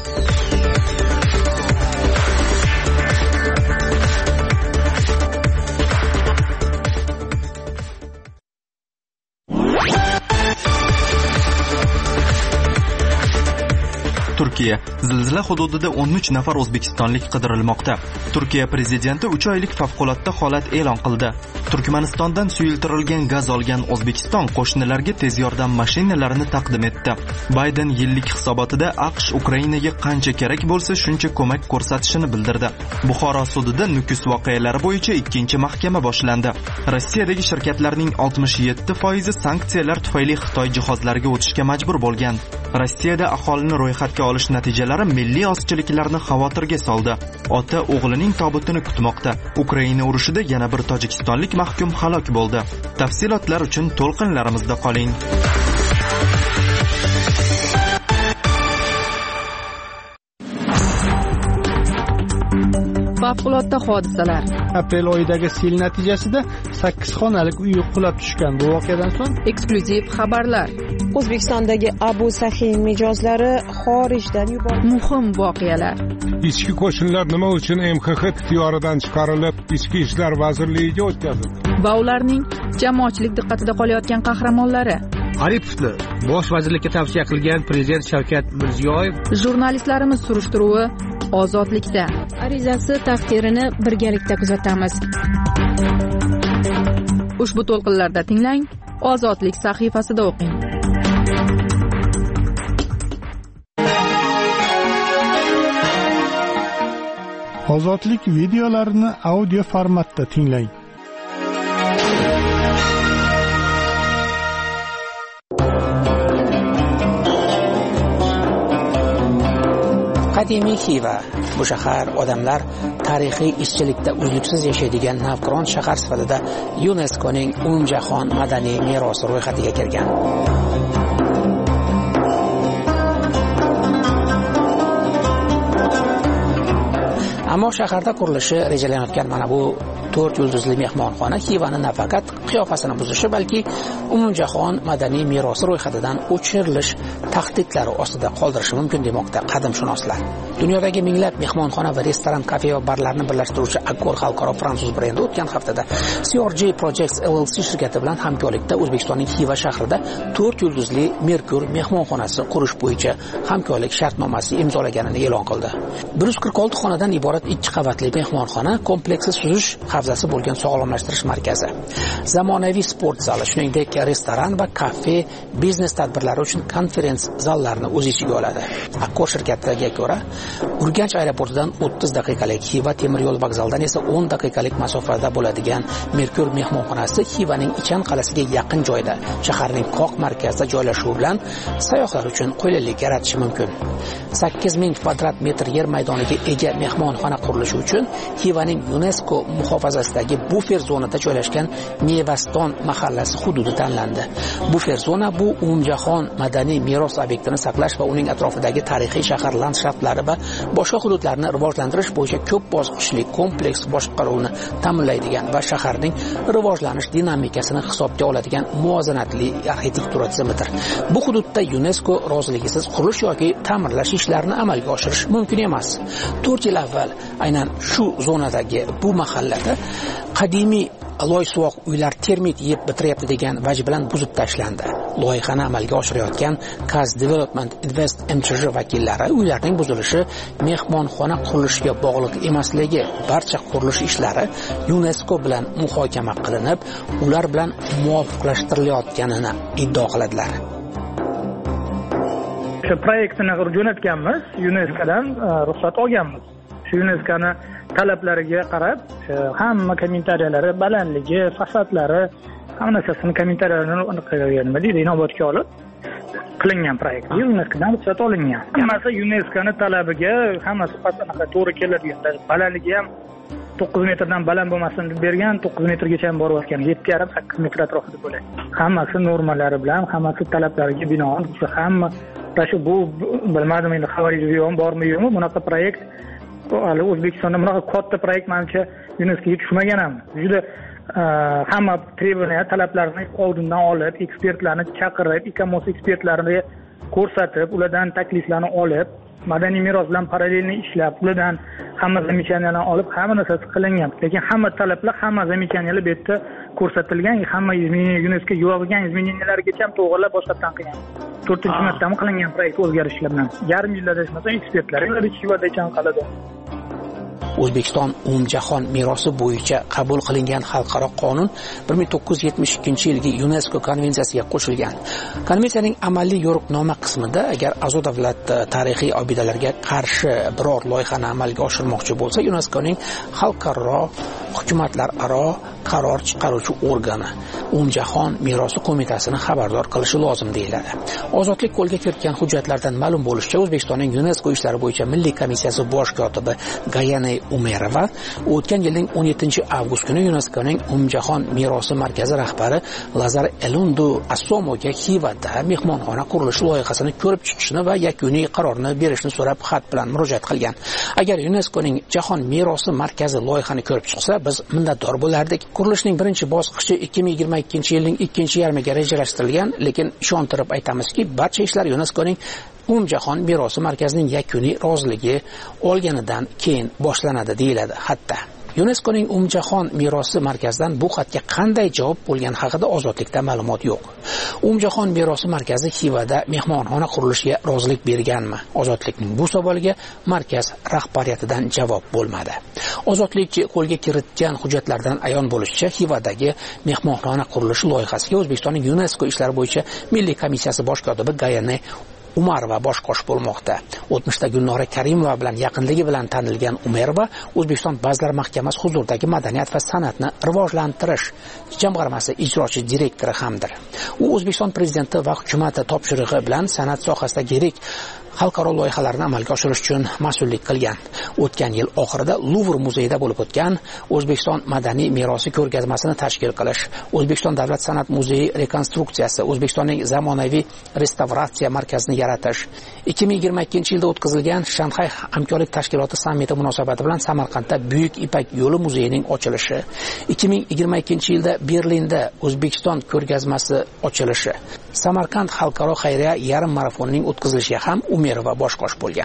Speaker 1: Turkiya zilzila hududida o'n uch nafar o'zbekistonlik qidirilmoqda. Turkiya prezidenti uch oylik favqulodda holat e'lon qildi. Turkmanistondan suyultirilgan gaz olgan O'zbekiston qo'shnilarga tez yordam mashinalarini taqdim etdi. Bayden yillik hisobotida AQSh Ukrainaga qancha kerak bo'lsa, shuncha ko'mak ko'rsatishini bildirdi. Buxoro sudida Nukus voqealari bo'yicha ikkinchi mahkama boshlandi. Rossiyadagi shirkatlarning oltmish yetti foizi sanksiyalar tufayli Xitoy jihozlariga o'tishga majbur bo'lgan. Rossiyada aholini ro'yxatga olish natijalari milliy ozchiliklarni xavotirga soldi. Ota o'g'lining tobutini kutmoqda. Ukraina urushida yana bir tojikistonlik mahkum halok bo'ldi. Tafsilotlar uchun to'lqinlarimizda qoling.
Speaker 5: Favqulodda hodisalar.
Speaker 14: Aprel oyidagi sel natijasida sakkiz xonalik uy qulab tushgan. Bu voqeadan so'ng
Speaker 5: eksklyuziv xabarlar.
Speaker 6: O'zbekistondagi Abu Sahin mijozlari xorijdan yuborildi.
Speaker 5: Muhim voqealar.
Speaker 2: Ichki qo'shinlar nima uchun M X X ixtiyoridan chiqarilib, Ichki ishlar vazirligiga o'tkazildi?
Speaker 5: Va ularning jamoatchilik diqqatida qolayotgan qahramonlari.
Speaker 15: Aripovni bosh vazirlikka tavsiya qilgan prezident Shavkat Mirziyoyev.
Speaker 5: Jurnalistlarimiz surishtiruvi ozodlikda.
Speaker 16: Arizasi taqdirini birgalikda kuzatamiz.
Speaker 5: Ushbu to'lqinlarda tinglang, Ozodlik sahifasida o'qing.
Speaker 14: Ozodlik videolarini audio formatda tinglang.
Speaker 17: Qadimiy Xiva. Bu shahar odamlar tarixiy ishchilikda uzluksiz yashaydigan navqiron shahar sifatida YuNESKOning umumjahon madaniy merosi ro'yxatiga kirgan. Ammo shaharda qurilishi rejalanayotgan mana bu to'rt yulduzli mehmonxona Xivani nafaqat qiyofasini buzishi, balki umumjahon madaniy merosi ro'yxatidan o'chirilish tahdidlari ostida qoldirishi mumkin demoqda qadimshunoslar. Dunyodagi minglab mehmonxona va restoran, kafe va barlarni birlashtiruvchi Accor xalqaro fransuz brendi o'tgan haftada C R J Projects L L C shirkati bilan hamkorlikda O'zbekistonning Xiva shahrida to'rt yulduzli Merkur mehmonxonasi qurish bo'yicha hamkorlik shartnomasi imzolaganini e'lon qildi. bir yuz qirq olti xonadan iborat ikki qavatli mehmonxona kompleksi suzish havzasi bo'lgan sog'lomlashtirish markazi, zamonaviy sport zali, shuningdek restoran va kafe, biznes tadbirlari uchun konferens zallarini o'z ichiga oladi. Accor shirkatiga ko'ra, Urganch aeroportidan o'ttiz daqiqalik, Xiva temir yo'l vokzalidan esa o'n daqiqalik masofada bo'ladigan Merkur mehmonxonasi Xivaning Ichan qalasiga yaqin joyda, shaharning qoq markazida joylashuvi bilan sayyohlar uchun qulaylik yaratishi mumkin. sakkiz ming kvadrat metr yer maydoniga ega mehmonxona qurilishi uchun Xivaning UNESCO muhofazasidagi bufer zonada joylashgan Nevaston mahallasi hududi tanlandi. Bufer zona bu umumjahon madaniy meros obyektini saqlash va uning atrofidagi tarixiy shahar landshaftlari va boshqa hududlarni rivojlantirish bo'yicha ko'p bosqichli kompleks boshqaruvni ta'minlaydigan va shaharning rivojlanish dinamikasini hisobga oladigan muvozanatli arxitektura tizimidir. Bu hududda UNESCO roziligisiz qurilish yoki ta'mirlash ishlarini amalga oshirish mumkin emas. to'rt yil avval aynan shu zonadagi bu mahallada qadimiy loysuvoq uylar termit yeb bitiryapti degan vaj bilan buzib tashlandi. Loyihani amalga oshirayotgan Kaz Development Invest M C J vakillari uylarning buzilishi mehmonxona qurilishiga bog'liq emasligi, barcha qurilish ishlari UNESCO bilan muhokama qilinib, ular bilan muvofiqlashtirilayotganini iddao qiladilar.
Speaker 18: Shu proyektni jo'natganmiz, UNESKOdan ruxsat olganmiz. Shu UNESKOni talablariga qarab, hamma kommentariyalari, balandligi, fasadlari, hamma narsasini kommentariyalarini qilgan, nima deydi, inobatga olib qilingan proyekt. UNESKOdan ruxsat olingan. Hammasi UNESKOni talabiga, hammasi anaqa to'g'ri keladigan. Balandligi ham to'qqiz metrdan baland bo'lmasin deb bergan, to'qqiz metrgacha ham borayotgan, yetti yarim sakkiz metr atrofida bo'ladi. Hammasi normalari bilan, hammasi talablariga binoan, hamma shu bu bilmadim endi xabaringiz ham bormi yo'qmi, bunaqa proyekt hali O'zbekistonda bunaqa katta proyekt menimcha UNESKOga tushmagan ham. Juda hamma trебования talablarni oldindan olib, ekspertlarni chaqirib, ICOMOS ekspertlarini ko'rsatib, ulardan takliflarni olib, madaniy meros bilan parallelni ishlab, ulardan hamma zamechaniyalarni olib, hamma narsasi qilingan. Lekin hamma talablar, hamma zamechaniyalar bu yerda ko'rsatilgan, hamma UNESCO yo'g'igan izmeneniyalargacha ham to'g'rilab boshqatdan qilgan. to'rtinchi martami qilingan proyekt o'zgarishlar bilan. Yarim yilda desmasam ekspertlar ular ichivadacha qiladi.
Speaker 17: O'zbekiston umumjahon merosi bo'yicha qabul qilingan xalqaro qonun bir ming to'qqiz yuz yetmish ikkinchi yilgi UNESCO konvensiyasiga qo'shilgan. Konvensiyaning amaliy yo'riqnoma qismida agar a'zo davlat tarixiy obidalarga qarshi biror loyihani amalga oshirmoqchi bo'lsa, UNESCOning xalqaro hukumatlararo qaror chiqaruvchi organi umumjahon merosi qo'mitasini xabardor qilishi lozim deyiladi. Ozodlik qo'lga kiritgan hujjatlardan ma'lum bo'lishicha, O'zbekistonning UNESCO ishlari bo'yicha Milliy komissiyasi bosh kotibi Gayane Umerova o'tgan yilning o'n yettinchi avgust kuni UNESCOning umumjahon merosi markazi rahbari Lazar Elundu Assomoga Xivada mehmonxona qurilishi loyihasini ko'rib chiqishni va yakuniy qarorni berishni so'rab xat bilan murojaat qilgan. Agar UNESCOning jahon merosi markazi loyihani ko'rib chiqsa, biz minnatdor bo'lardik. Qurilishning birinchi bosqichi ikki ming yigirma ikkinchi yilning ikkinchi yarmiga rejalashtirilgan, lekin ishontirib aytamizki, barcha ishlar UNESCOning umumjahon merosi markazining yakuniy roziligi olganidan keyin boshlanadi deyiladi xatda. UNESCOning umumjahon merosi markazidan bu xatga qanday javob bo'lgani haqida ozodlikda ma'lumot yo'q. Umumjahon merosi markazi Xivada mehmonxona qurilishiga rozilik berganmi? Ozodlikning bu savoliga markaz rahbariyatidan javob bo'lmadi. Ozodlik qo'lga kiritgan hujjatlardan ayon bo'lishicha, Xivadagi mehmonxona qurilishi loyihasiga O'zbekistonning UNESCO ishlari bo'yicha Milliy komissiyasi bosh kotibi Gayane Umarova bosh qosh bo'lmoqda. O'tmishda Gulnora Karimova bilan yaqinligi bilan tanilgan Umarova O'zbekiston Vazirlar Mahkamasi huzuridagi madaniyat va san'atni rivojlantirish jamg'armasi ijrochi direktori hamdir. U O'zbekiston prezidenti va hukumati topshirig'i bilan san'at sohasidagi yirik xalqaro loyihalarni amalga oshirish uchun mas'ullik qilgan. O'tgan yil oxirida Luvr muzeyida bo'lib o'tgan O'zbekiston madaniy merosi ko'rgazmasini tashkil qilish, O'zbekiston davlat san'at muzeyi rekonstruksiyasi, O'zbekistonning zamonaviy restavratsiya markazini yaratish, ikki ming yigirma ikkinchi yilda o'tkazilgan Shanxay hamkorlik tashkiloti sammiti munosabati bilan Samarqandda Buyuk Ipak yo'li muzeyining ochilishi, ikki ming yigirma ikkinchi yilda Berlinda O'zbekiston ko'rgazmasi ochilishi, Samarqand xalqaro xayriya yarim marafonining o'tkazilishiga ham Umerova bosh qosh bo'lgan.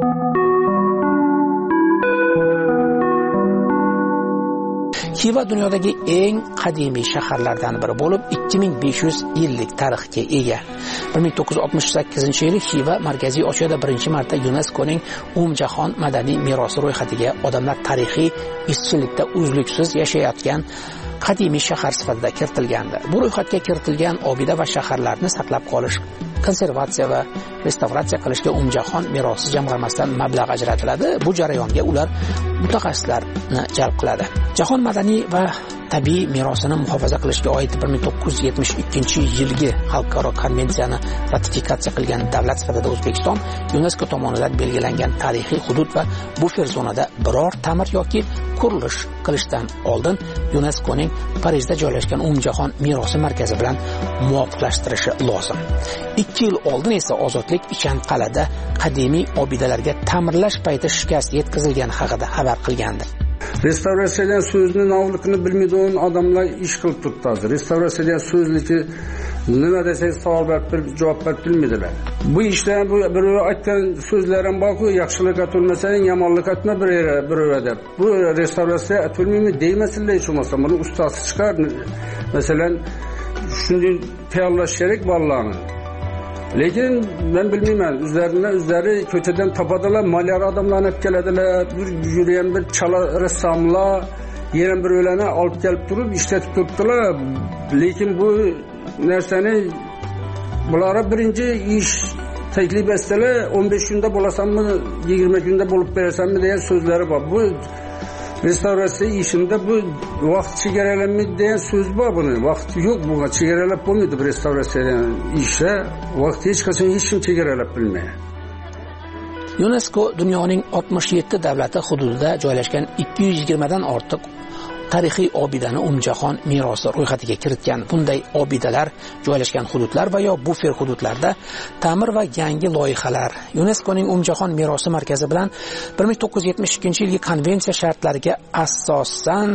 Speaker 17: Xiva dunyodagi eng qadimiy shaharlardan biri bo'lib, ikki ming besh yuz yillik tarixga ega. bir ming to'qqiz yuz oltmish sakkizinchi yili Xiva Markaziy Osiyoda birinchi marta UNESCOning umumjahon madaniy merosi ro'yxatiga odamlar tarixiy izchillikda uzluksiz yashayotgan qadimiy shahar sifatida kiritilgandi. Bu ro'yxatga kiritilgan obida va shaharlarni saqlab qolish, konservatsiya va restavratsiya qilishga umumjahon merosi jamg'armasidan mablag' ajratiladi. Bu jarayonga ular mutaxassislarni jalb qiladi. Jahon madaniy va tabiiy merosini muhofaza qilishga oid bir ming to'qqiz yuz yetmish ikkinchi yilgi xalqaro konvensiyani ratifikatsiya qilgan davlat sifatida O'zbekiston UNESCO tomonidan belgilangan tarixiy hudud va bufer zonada biror ta'mir yoki qurilish qilishdan oldin UNESCOning Parijda joylashgan umumjahon merosi markazi bilan muvofiqlashtirishi lozim. ikki yil oldin esa Ozodlik Ichanqal'ada qadimiy obidalarga ta'mirlash payti shikast yetkazilgani haqida xabar qilgandi.
Speaker 19: Restavratsiyadan so'zni navligini bilmaydigan odamlar ish qilib turibdi hozir. Restavratsiyadan so'zligi nima desangiz savol berib javob berib bilmaydilar. Bu ishlar bu bir aytgan so'zlarim borku, yaxshilik aytolmasang yomonlik aytma bir birova deb. Bu restavratsiya aytolmaymi deymasinlar hech bo'lmasa. Buni ustasi chiqar. Masalan, shunday tayyorlash kerak bolalarni. Lekin ben bilmayman, üzerine üzeri kötüden tapadilar, malyar adamlarını hep gelediler, bir yürüyen bir çala ressamlar, yeren bir öylene alıp gelip durup işletip tuttular. Lekin bu nerseni, bunlara birinci iş teklif etseler, on beş günde bulasam mı, yirmi günde bulup versem mi diye sözleri var. Bu restavratsiya işinde bu vaqt chegaralanmaydi degan so'z bor buni. Vaqt yo'q bunga, chegaralab bo'lmaydi bu restavratsiyadan ishga. Vaqt hech qachon hech kim chegaralab bilmaydi.
Speaker 17: UNESCO dunyoning oltmish yetti davlati hududida joylashgan ikki yuz yigirmadan ortiq tarixiy obidani umumjahon merosi ro'yxatiga kiritgan. Bunday obidalar joylashgan hududlar va yo bufer hududlarda ta'mir va yangi loyihalar UNESCOning umumjahon merosi markazi bilan bir ming to'qqiz yuz yetmish ikkinchi yilgi konvensiya shartlariga asosan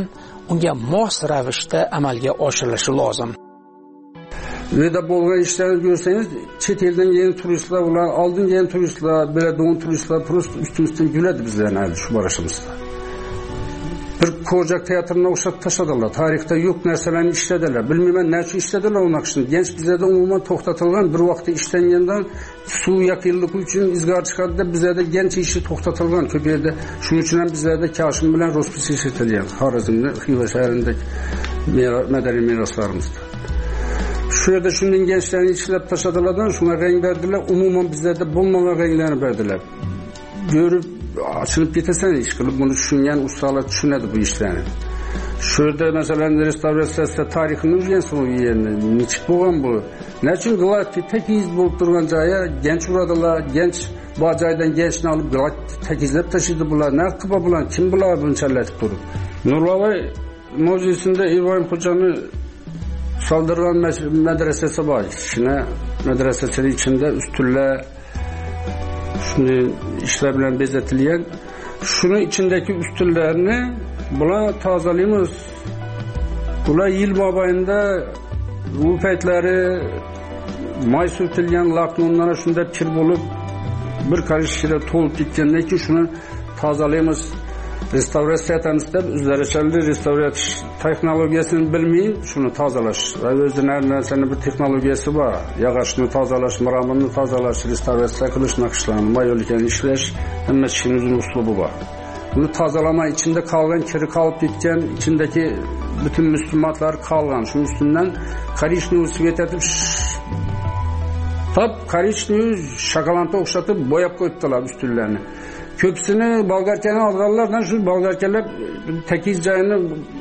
Speaker 17: unga mos ravishda amalga oshirilishi lozim.
Speaker 19: Bu yerda bo'lgan ishlarni ko'rsangiz, chet eldan kelgan turistlar, ular oldin kelgan turistlar, biladigan turistlar prosta ustimizdan kuladi bizlarni shu borishimizda. Bir Kojak teatrına o'xshab tashladilar. Tarixda yo'q narsalarni ishladilar. Bilmayman nechun ishladilar u naqshni. Genç bizlarda umuman to'xtatilgan, bir vaqtda ishlangandan suv yaqinligi uchun izgor chiqadida bizlarda genç ishi to'xtatilgan. Ko'p yerda shuning uchun ham bizlarda Kashim bilan Rospis ishlatilgan. Xorazmda, Xiva shahrindagi madaniy meroslarimizda. Shu yerda shundan gençlarni ishlab tashladilardan shunga rang berdilar. Umuman bizlarda bo'lmagan ranglarni berdilar. Görüp açılıp getirsene iş kılıp bunu düşünen ustalar düşünedi bu işlerini. Şurada mesela restorasyonda tarihini bilgensin o yerine. Niçin boğan bu? Neçin Galati tek iz bulup durgan caya genç uradılar. Genç bacaydan gençini alıp Galati tek izlep taşıdı bular. Ne kıba bulan? Kim bular bunu çelletip durup? Nurlavay Muzeysi'nde İbrahim Hoca'nı saldırgan medresesi var. İçine medresesi içinde üstülle Şimdi işler bilen bezetilyen, şunun içindeki üstünlerini buna tazeleyimiz. Buna yıl mabayında bu peytleri may sürtülgen laknonlara şunda pir bulup bir karış şire tolup gitkenle ki şunu tazeleyimiz. Restavrasyya etemizde üzerçelli restavrasyya teknolojisini bilmeyin şunu tazalaş. Ve özünün senin bir teknolojisi var. Yağışını tazalaş, mıramını tazalaş, restavrasyya kılış nakışlarını, mayolken işleş, hem işinizin uslubu var. Bunu tazalama içinde kalgan, kiri kalıp gitken, içindeki bütün Müslümanlar kalgan. Şunun üstünden Karishni'yi süvet edip tab Karishni'yi şakalanta okşatıp boyap koyuptular üstünlerini. Köpsünü Balgarken'e aldılardan şu Balgarken'ler tekiz cayını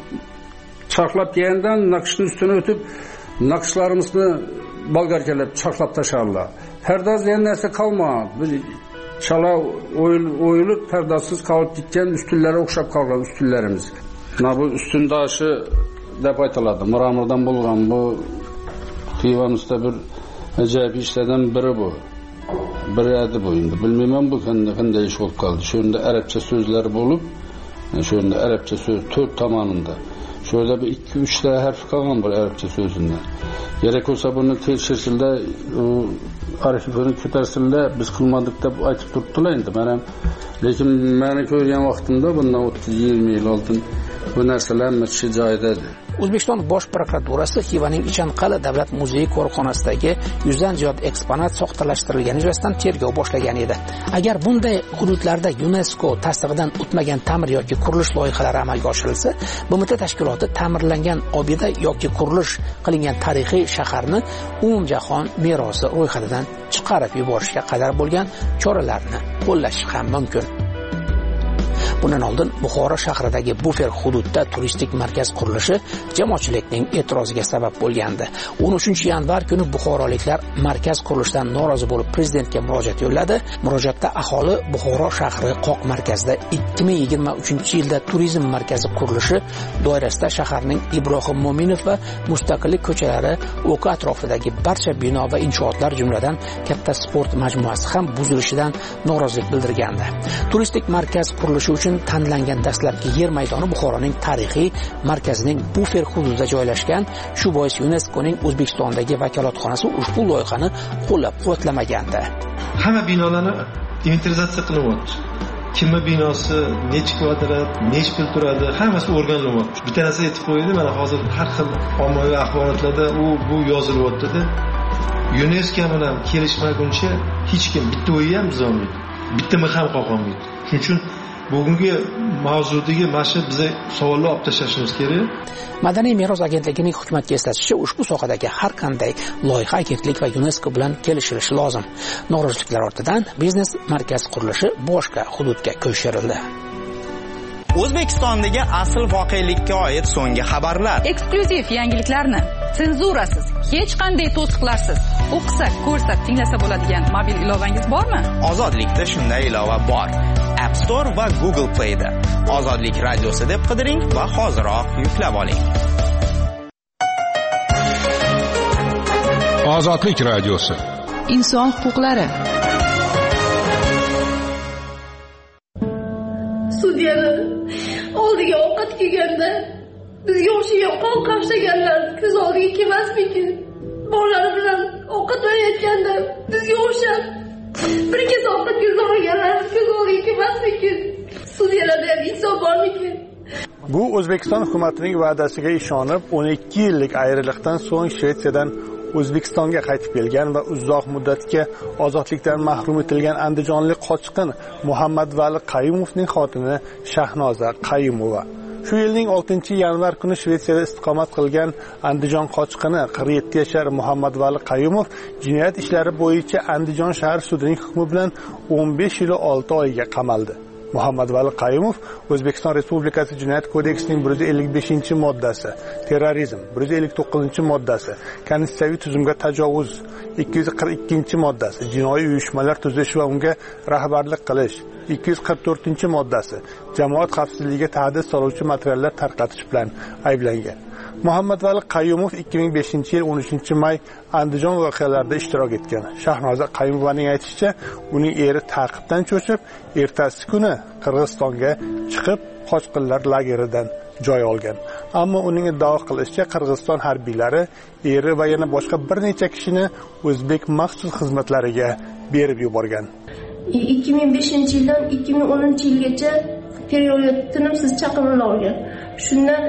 Speaker 19: çaklap yerinden nakışın üstüne ötüp nakışlarımızı Balgarken'ler çaklap taşarlar. Perdaz diyen nerse kalma. Çala oyul, oyulup perdazsız kalıp gitken üstünlere okşap kalkan üstünlerimiz. Bu üstün daşı depaytaladı. Mıramırdan bulgan bu Xivamızda bir acayip işlerden biri bu. Bir adı boyunda. Bilmem bu kanday iş olup kaldı. Şöyle Arapça sözleri bulup, şöyle Arapça söz dört tamamında. Şöyle bir iki üç tane harf kalgan bir Arapça sözünden. Gerek olsa bunu teşhirsilde, arşivini kütersilde biz kılmadık da açıp tuttular indi. Benim, lekin beni görgen vaxtımda bundan otuz yirmi yıl oldun. Bu narsalar mıçı caydaydı.
Speaker 17: O'zbekiston Bosh prokuraturasi Xivaning Ichanqal'a davlat muzeyi qo'riqxonasidagi yuzdan ziyod eksponat soxtalashtirilgani yuzasidan tergov boshlagan edi. Agar bunday hududlarda UNESCO tasdig'idan o'tmagan ta'mir yoki qurilish loyihalari amalga oshirilsa, B M T tashkiloti ta'mirlangan obida yoki qurilish qilingan tarixiy shaharni umumjahon merosi ro'yxatidan chiqarib yuborishga qadar bo'lgan choralarni qo'llash ham mumkin. Bundan oldin Buxoro shahridagi bufer hududda turistik markaz qurilishi jamoatchilikning e'tiroziga sabab bo'lgandi. o'n uchinchi yanvar kuni buxoroliklar markaz qurilishidan norozi bo'lib prezidentga murojaat yo'lladi. Murojaatda aholi Buxoro shahri qoq markazida ikki ming yigirma uchinchi yilda turizm markazi qurilishi doirasida shaharning Ibrohim Mo'minov va Mustaqillik ko'chalari o'qi atrofidagi barcha bino va inshootlar jumladan katta sport majmuasi ham buzilishidan norozilik bildirgandi. Turistik markaz qurilishi uchun tanlangan dastlabki yer maydoni Buxoroning tarixiy markazining bufer hududida joylashgan. Shu bois UNESCOning O'zbekistondagi vakolatxonasi ushbu loyihani qo'llab-quvvatlamagandi.
Speaker 9: Hamma binolarni inventarizatsiya qilyapti. Kimni binosi, necha kvadrat, necha pul turadi, hammasi o'rganilyapti. Bitta narsa aytib qo'ydi, mana hozir har xil ommaviy axborotlarda u bu yozilyapti-da. UNESCO bilan kelishmaguncha hech kim bitta o'yi ham buzolmaydi. Bitta mix ham qo'yolmaydi. Shuning uchun bugungi mavzudagi mana bize savollar olib tashlashimiz kerak.
Speaker 17: Madaniy meros agentligining hukumatga eslatishicha, ushbu sohadagi har qanday loyiha agentlik va UNESCO bilan kelishilishi lozim. Noroziliklar ortidan biznes markaz qurilishi boshqa hududga ko'chirildi.
Speaker 20: O'zbekistondagi asl voqelikka oid so'nggi xabarlar.
Speaker 21: Eksklyuziv yangiliklarni senzurasiz, hech qanday to'siqlarsiz o'qisa, ko'rsa, tinglasa bo'ladigan mobil ilovangiz bormi?
Speaker 20: Ozodlikda shunday ilova bor. App Store va Google Play'da Ozodlik radiosi deb qidiring va hoziroq yuklab oling.
Speaker 2: Ozodlik radiosi.
Speaker 5: Inson huquqlari.
Speaker 22: Sudyalar oldiga ovqat kelganda
Speaker 4: Bizga o'xshagan qon qashlaganlar ko'z oldiga kelmasmikin? Bolalari bilan ovqat olayotganda bizga o'xshab bir kez ovqat ko'z olganlar ko'z oldiga kelmasmikin? Sudyalarda ham insof bormikin?
Speaker 11: Bu O'zbekiston hukumatining va'dasiga ishonib, o'n ikki yillik ayriliqdan so'ng Shvetsiyadan O'zbekistonga qaytib kelgan va uzoq muddatga ozodlikdan mahrum etilgan andijonlik qochqin Muhammadvali Qayumovning xotini Shahnoza Qayumova. Shu yilning oltinchi yanvar kuni Shvetsiyada istiqomat qilgan Andijon qochqini qirq yetti yashar Muhammadvali Qayumov jinoyat ishlari bo'yicha Andijon shahar sudining hukmi bilan o'n besh yil olti oyga qamaldi. Muhammadvali Qayumov O'zbekiston Respublikasi Jinoyat kodeksining bir yuz ellik beshinchi moddasi, terrorizm bir yuz ellik to'qqizinchi moddasi, konstitutsiyaviy tuzumga tajovuz ikki yuz qirq ikkinchi moddasi, jinoiy uyushmalar tuzish va unga rahbarlik qilish ikki yuz qirq to'rtinchi moddasi, jamoat xavfsizligiga tahdid soluvchi materiallar tarqatish bilan ayblangan. Muhammadvali Qayumov ikki ming beshinchi yil o'n uchinchi may Andijon voqealarida ishtirok etgan. Shahnoza Qayumovaning aytishicha, uning eri ta'qibdan cho'chib, ertasi kuni Qirg'izistonga chiqib, qochqinlar lageridan joy olgan. Ammo uning iddao qilishicha, Qirg'iziston harbiylari eri va yana boshqa bir necha kishini o'zbek maxsus xizmatlariga berib yuborgan.
Speaker 4: ikki ming beshinchi yildan ikki ming o'ninchi yilgacha period tinimsiz chaqirilib olgan. Shundan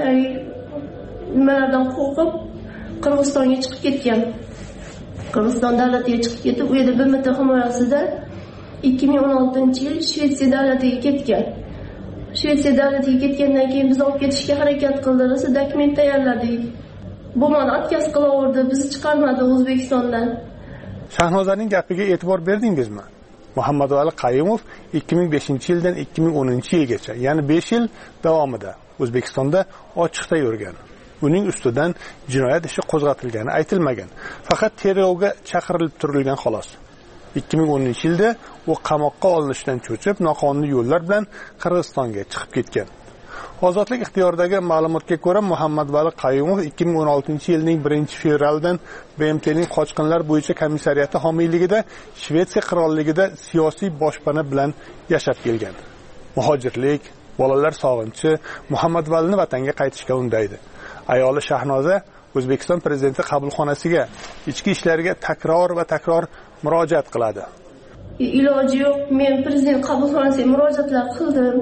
Speaker 4: nimalardan qo'rqib Qirg'izistonga chiqib ketgan. Qirg'iziston davlatiga chiqib ketib, u yerda B M T himoyasida ikki ming o'n oltinchi yil Shvetsiya davlatiga ketgan. Shvetsiya davlatiga ketgandan keyin biz olib ketishga harakat qildik, dokument tayyorladik. Bo'lmadi, отказ qilaverdi, bizni chiqarmadi O'zbekistondan.
Speaker 11: Shahnozaning gapiga e'tibor berdingizmi? Muhammadvali Qayumov ikki ming beshinchi yildan ikki ming o'ninchi yilgacha, ya'ni besh yil davomida O'zbekistonda ochiqda yurgan. Uning ustidan jinoyat ishi qo'zg'atilgani aytilmagan. Faqat tergovga chaqirilib turilgan xolos. ikki ming o'ninchi yilda u qamoqqa olinishidan cho'chib, noqonuniy yo'llar bilan Qirg'izistonga chiqib ketgan. Ozodlik ixtiyoridagi ma'lumotga ko'ra, Muhammadvali Qayumov ikki ming o'n oltinchi yilning birinchi fevralidan B M T'ning qochqinlar bo'yicha komissariyati homiyligida Shvetsiya qirolligida siyosiy boshpana bilan yashab kelgan. Muhojirlik, bolalar sog'inchi Muhammadvalini vatanga qaytishga undaydi. Ayoli Shahnoza O'zbekiston prezidenti qabulxonasiga, ichki ishlarga takror va takror murojaat qiladi.
Speaker 4: Iloji yo'q, men prezident qabulxonasiga murojaatlar qildim.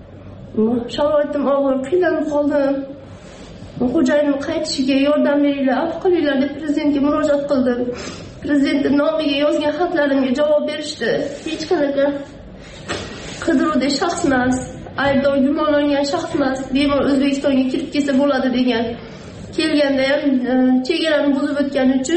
Speaker 4: Sharoitim og'ir, qiynalib qoldim. Xo'jayinim qaytishiga yordam beringlar, afv qilinglar deb prezidentga murojaat qildim. Prezidentning nomiga yozgan xatlarimga javob berishdi. Hech qanaqa qidiruvda shaxs emas, aybdor gumonlangan shaxs emas, bemalol O'zbekistonga kirib kelsa bo'ladi degan. Kelganda ham chegarani buzib o'tgani uchun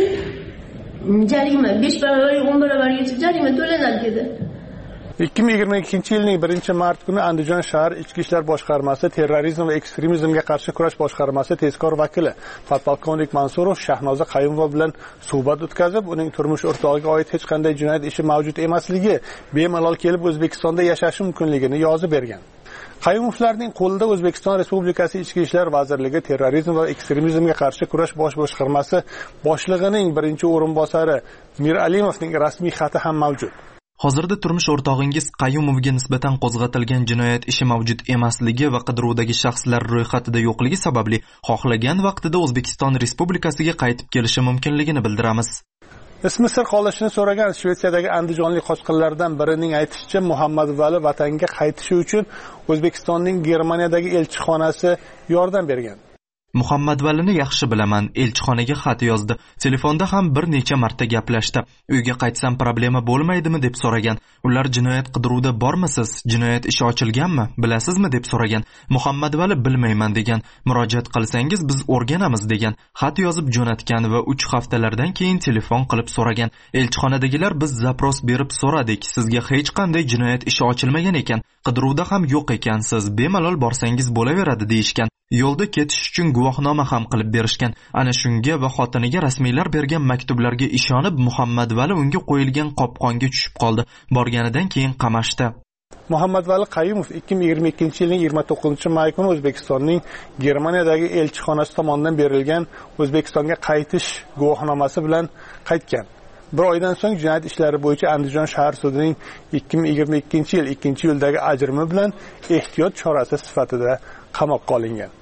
Speaker 4: jarima besh barobar, o'n barobargacha jarima to'lanadi dedi.
Speaker 11: ikki ming yigirma ikkinchi yilning birinchi mart kuni Andijon shahar Ichki ishlar boshqarmasi terrorizm va ekstremizmga qarshi kurash boshqarmasi tezkor vakili podpolkovnik Mansurov Shahnoza Qayumova bilan suhbat o'tkazib, uning turmush o'rtog'iga oid hech qanday jinoyat ishi mavjud emasligi, bemalol kelib O'zbekistonda yashashi mumkinligini yozib bergan. Qayumovlarning qo'lida O'zbekiston Respublikasi Ichki ishlar vazirligi terrorizm va ekstremizmga qarshi kurash bosh boshqarmasi boshlig'ining birinchi o'rinbosari Mir Alimovning rasmiy xati ham mavjud.
Speaker 1: Hozirda turmush o'rtog'ingiz Qayumovga nisbatan qo'zg'atilgan jinoyat ishi mavjud emasligi va qidiruvdagi shaxslar ro'yxatida yo'qligi sababli xohlagan vaqtida O'zbekiston Respublikasiga qaytib kelishi mumkinligini bildiramiz.
Speaker 11: Ismi sir qolishini so'ragan Shvetsiyadagi andijonlik qochqinlardan birining aytishicha, Muhammadvali vatanga qaytishi uchun O'zbekistonning Germaniyadagi elchixonasi yordam bergan.
Speaker 1: Muhammadvalini yaxshi bilaman, elchixonaga xat yozdi. Telefonda ham bir necha marta gaplashdi. Uyga qaytsam problema bo'lmaydimi deb so'ragan. Ular jinoyat qidiruvida bormisiz? Jinoyat ishi ochilganmi? Bilasizmi deb so'ragan. Muhammadvali bilmayman degan. Murojaat qilsangiz biz o'rganamiz degan. Xat yozib jo'natgan va uch haftalardan keyin telefon qilib so'ragan. Elchixonadagilar biz zapros berib so'radik. Sizga hech qanday jinoyat ishi ochilmagan ekan. Qidiruvda ham yo'q ekansiz. Bemalol borsangiz bo'laveradi deyishgan. Yo'lda ketish uchun guvohnoma ham qilib berishgan. Ana shunga va xotiniga rasmiylar bergan maktublarga ishonib, Muhammadvali unga qo'yilgan qopqonga tushib qoldi. Borganidan keyin qamashdi.
Speaker 11: Muhammadvali Qayumov ikki ming yigirma ikkinchi yilning yigirma to'qqizinchi may kuni O'zbekistonning Germaniyadagi elchixonasi tomonidan berilgan O'zbekistonga qaytish guvohnomasi bilan qaytgan. Bir oydan so'ng jinoyat ishlari bo'yicha Andijon shahar sudining ikki ming yigirma ikkinchi yil ikkinchi yildagi ajrimi bilan ehtiyot chorasi sifatida qamoqqa olingan.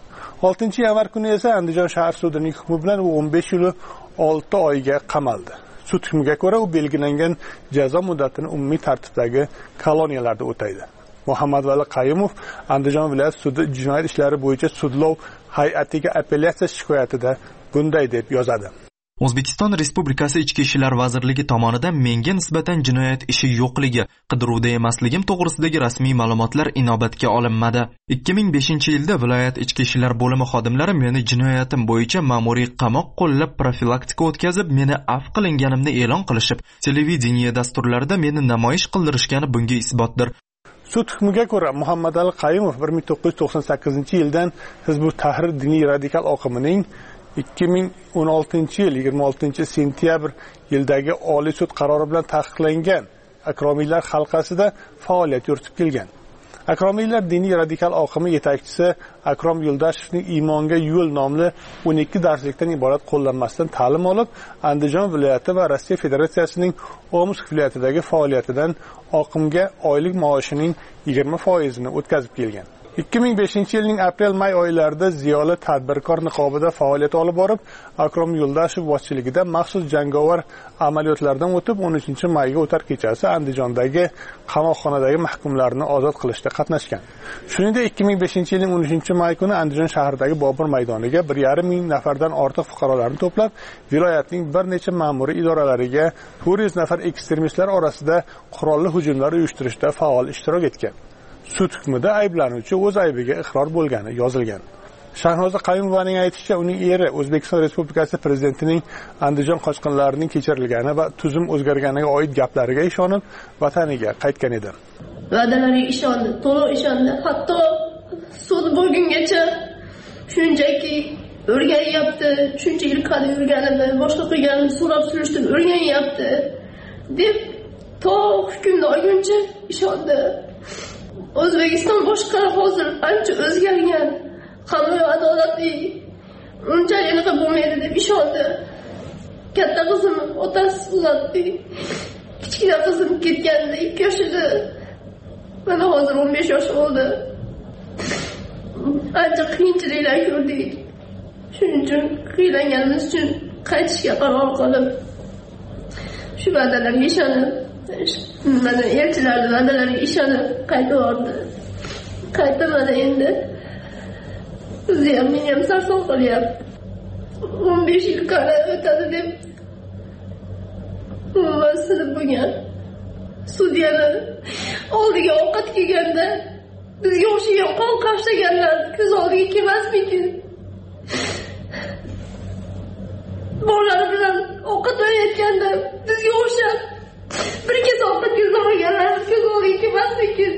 Speaker 11: oltinchi yanvar kuni esa Andijon shahar sudining hukmi bilan u o'n besh yil olti oyga qamaldi. Sud hukmiga ko'ra u belgilangan jazo muddatini umumiy tartibdagi koloniyalarda o'taydi. Muhammadvali Qayumov Andijon viloyat sudi jinoyat ishlari bo'yicha sudlov hay'atiga apellyatsiya shikoyatida bunday deb yozadi.
Speaker 1: O'zbekiston Respublikasi Ichki ishlar vazirligi tomonidan menga nisbatan jinoyat ishi yo'qligi, qidiruvda emasligim to'g'risidagi rasmiy ma'lumotlar inobatga olinmadi. ikki ming beshinchi yilda viloyat ichki ishlar bo'limi xodimlari meni jinoyatim bo'yicha ma'muriy qamoq qo'llab profilaktika o'tkazib, meni afv qilinganimni e'lon qilishib, televideniye dasturlarida meni namoyish qildirishgani bunga isbotdir.
Speaker 11: Sud hukmiga ko'ra Muhammadali Qayumov bir ming to'qqiz yuz to'qson sakkizinchi yildan Hizbut Tahrir diniy radikal oqimining ikki ming o'n oltinchi yil yigirma oltinchi sentyabr yildagi Oliy sud qarori bilan taqiqlangan akromiylar halqasida faoliyat yuritib kelgan. Akromiylar diniy radikal oqimi yetakchisi Akrom Yo'ldashevning Iymonga yo'l nomli o'n ikki darslikdan iborat qo'llanmasidan ta'lim olib, Andijon viloyati va Rossiya Federatsiyasining Omsk viloyatidagi faoliyatidan oqimga oylik maoshining yigirma foizini o'tkazib kelgan. ikki ming beshinchi yilning aprel-may oylarida ziyoli tadbirkor niqobida faoliyat olib borib, Akrom Yo'ldashev boshchiligida maxsus jangovar amaliyotlardan o'tib, o'n uchinchi mayga o'tar kechasi Andijondagi qamoqxonadagi mahkumlarni ozod qilishda qatnashgan. Shuningdek, ikki ming beshinchi yilning o'n uchinchi may kuni Andijon shahridagi Bobur maydoniga bir yarim ming nafardan ortiq fuqarolarni to'plab, viloyatning bir necha ma'muriy idoralariga to'rt yuz nafar ekstremistlar orasida qurolli hujumlar uyushtirishda faol ishtirok etgan. Sud hukmida ayblanuvchi o'z aybiga iqror bo'lgani yozilgan. Shahnoza Qayumovaning aytishicha, uning eri O'zbekiston Respublikasi prezidentining Andijon qochqinlarining kechirilgani va tuzum o'zgarganiga oid gaplariga ishonib, vataniga qaytgan edi.
Speaker 4: Va'dalariga ishondi, to'liq ishondi. Hatto sud bo'lgungacha shunchaki o'rganyapti, shuncha yil qadar yurganini, boshqa qilganini so'rab surishtirib o'rganyapti deb to hukmni olguncha ishondi. O'zbekiston boshqa hozir ancha o'zgargan, qonun va adolatli, unchalik bo'lmaydi deb ishondi. Katta qizim otasi uzatdi. Kichkina qizim ketganda ikki yosh edi. Mana hozir o'n besh yosh bo'ldi. Ancha qiyinchiliklar ko'rdik. Shuning uchun qiylanganimiz uchun qaytishga qaror qilib, shu va'dalarga ishonib, mana elchilarning va'dalariga ishonib qaytib bordi. Qaytmadi endi. O'zi ham meni ham sarson qilyapti. o'n besh yil qara o'tadi deb umuman sinib bo'lgan. Sudyani oldiga ovqat kelganda bizga o'xshagan qon qashlaganlar ko'z oldiga kelmasmikin? Bolalar bilan ovqat olayotganda bizga o'xshab bir kez ovqat ko'zlamaganlar ko'z oldiga kelmasmikin?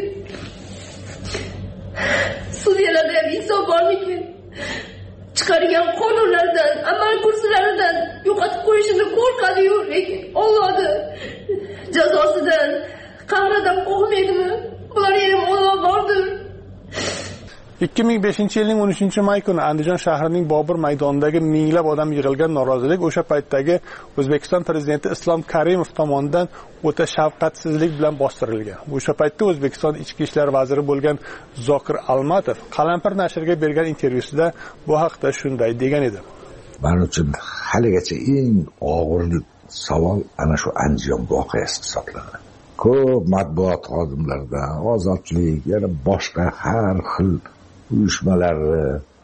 Speaker 4: Sudyalarda ham insof bormikin? Chiqargan qonunlardan, amal kurslaridan yo'qotib qo'yishini qo'rqadi-yu, lekin Allohning jazosidan, qahridan qo'rqmaydimi? Bular ham Alloh bordir.
Speaker 11: ikki ming beshinchi yilning o'n uchinchi may kuni Andijon shahrining Bobur maydonidagi minglab odam yig'ilgan norozilik o'sha paytdagi O'zbekiston prezidenti Islom Karimov tomonidan o'ta shafqatsizlik bilan bostirilgan. O'sha paytda O'zbekiston ichki ishlar vaziri bo'lgan Zokir Almatov Qalampir nashriga bergan intervyusida bu haqda shunday degan edi.
Speaker 8: Men uchun haligacha eng og'ir savol ana shu Andijon voqeasi hisoblanadi. Ko'p matbuot xodimlaridan, ozodlik, yana boshqa har xil uyushmalari,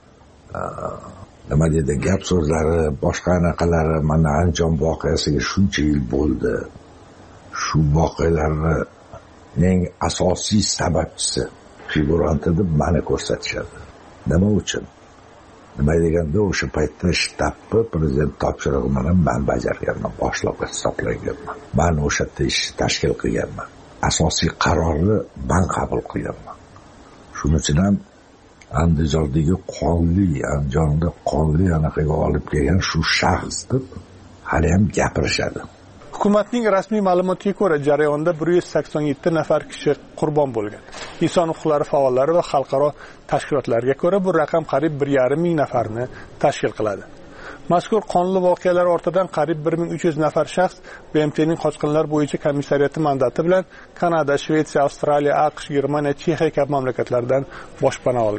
Speaker 8: nima deydi, gap so'zlari, boshqa anaqalari mana Andijon voqeasiga shuncha yil bo'ldi. Shu voqealarning asosiy sababchisi figuranti deb meni ko'rsatishadi. Nima uchun? Nima deganda o'sha paytda shtabni prezident topshirig'i bilan men bajarganman, boshliq hisoblanganman. Men o'sha yerda ishni tashkil qilganman. Asosiy qarorni men qabul qilganman. Shuning uchun ham Andijondagi qonli, Andijonda qonli anaqaga olib kelgan shu shaxs deb hali ham gapirishadi.
Speaker 11: Hukumatning rasmiy ma'lumotiga ko'ra, jarayonda bir yuz sakson yetti nafar kishi qurbon bo'lgan. Inson huquqlari faollari va xalqaro tashkilotlarga ko'ra, bu raqam qariyb bir yarim ming nafarni tashkil qiladi. Mazkur qonli voqealar ortidan qariyb bir ming uch yuz nafar shaxs B M T'ning qochqinlar bo'yicha komissariyati mandati bilan Kanada, Shvetsiya, Avstraliya, AQSh, Germaniya, Chexiya kabi mamlakatlardan boshpana olgan.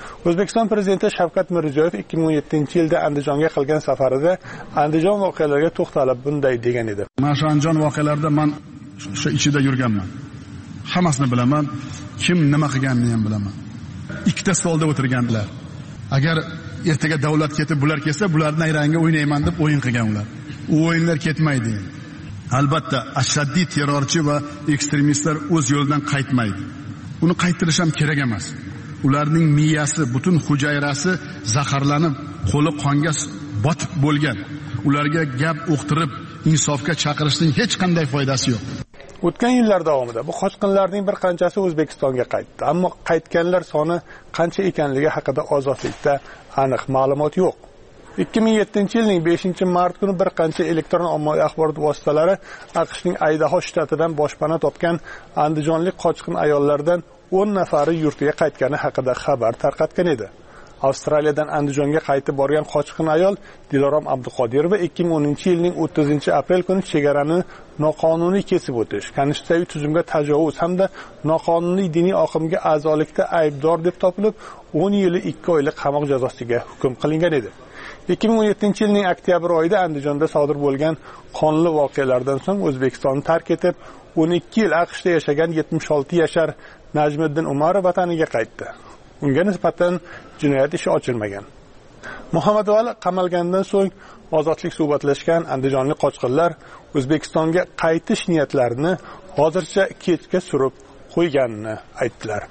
Speaker 11: O'zbekiston prezidenti Shavkat Mirziyoyev ikki ming o'n yettinchi yilda Andijonga qilgan safarida Andijon voqealariga to'xtalib bunday degan edi.
Speaker 7: Mana shu Andijon voqealarida men o'sha ichida yurganman. Hammasini bilaman, kim nima qilganini ham bilaman. Ikkita stolda o'tirganlar. Agar ertaga davlat ketib bular kelsa, bularning nayrangga o'ynayman deb o'yin qilgan ular. U o'yinlar ketmaydi. Albatta, ashaddiy terrorchi va ekstremistlar o'z yo'lidan qaytmaydi. Uni qaytirish ham kerak emas. Ularning miyasi, butun hujayrasi zaharlanib, qo'li qonga botib bo'lgan. Ularga gap o'qtirib, insofga chaqirishning hech qanday foydasi yo'q.
Speaker 11: O'tgan yillar davomida bu qochqinlarning bir qanchasi O'zbekistonga qaytdi, ammo qaytganlar soni qancha ekanligi haqida ozodlikda aniq ma'lumot yo'q. ikki ming yettinchi yilning beshinchi mart kuni bir qancha elektron ommaviy axborot vositalari AQShning Aydaho shtatidan boshpana topgan andijonlik qochqin ayollardan o'n nafari yurtiga qaytgani haqida xabar tarqatgan edi. Avstraliyadan Andijonga qaytib borgan qochqin ayol Dilorom Abduqodirova ikki ming o'ninchi yilning o'ttizinchi aprel kuni chegarani noqonuniy kesib o'tish, konstitutsiyaviy tuzumga tajovuz hamda noqonuniy diniy oqimga a'zolikda aybdor deb topilib, o'n yil ikki oylik qamoq jazosiga hukm qilingan edi. ikki ming o'n yettinchi yilning oktyabr oyida Andijonda sodir bo'lgan qonli voqealardan so'ng O'zbekistonni tark etib, o'n ikki yil AQShda yashagan yetmish olti yashar Najmiddin Umarov vataniga qaytdi. Unga nisbatan jinoyat ishi ochilmagan. Muhammad Vali qamalgandan so'ng ozodlik suhbatlashgan andijonlik qochqinlar O'zbekistonga qaytish niyatlarini hozircha kechga surib qo'yganini aytdilar.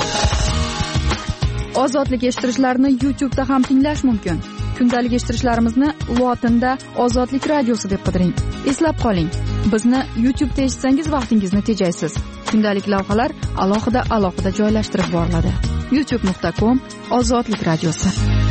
Speaker 16: Ozodlik eshittirishlarni YouTube'da ham tinglash mumkin. Kundalik eshittirishlarimizni lotinda Ozodlik radiosi deb qidiring. Eslab qoling, bizni YouTube'da eshitsangiz vaqtingizni tejaysiz. Kundalik lavhalar alohida alohida joylashtirib boriladi. youtube nuqta com Ozodlik radiosi.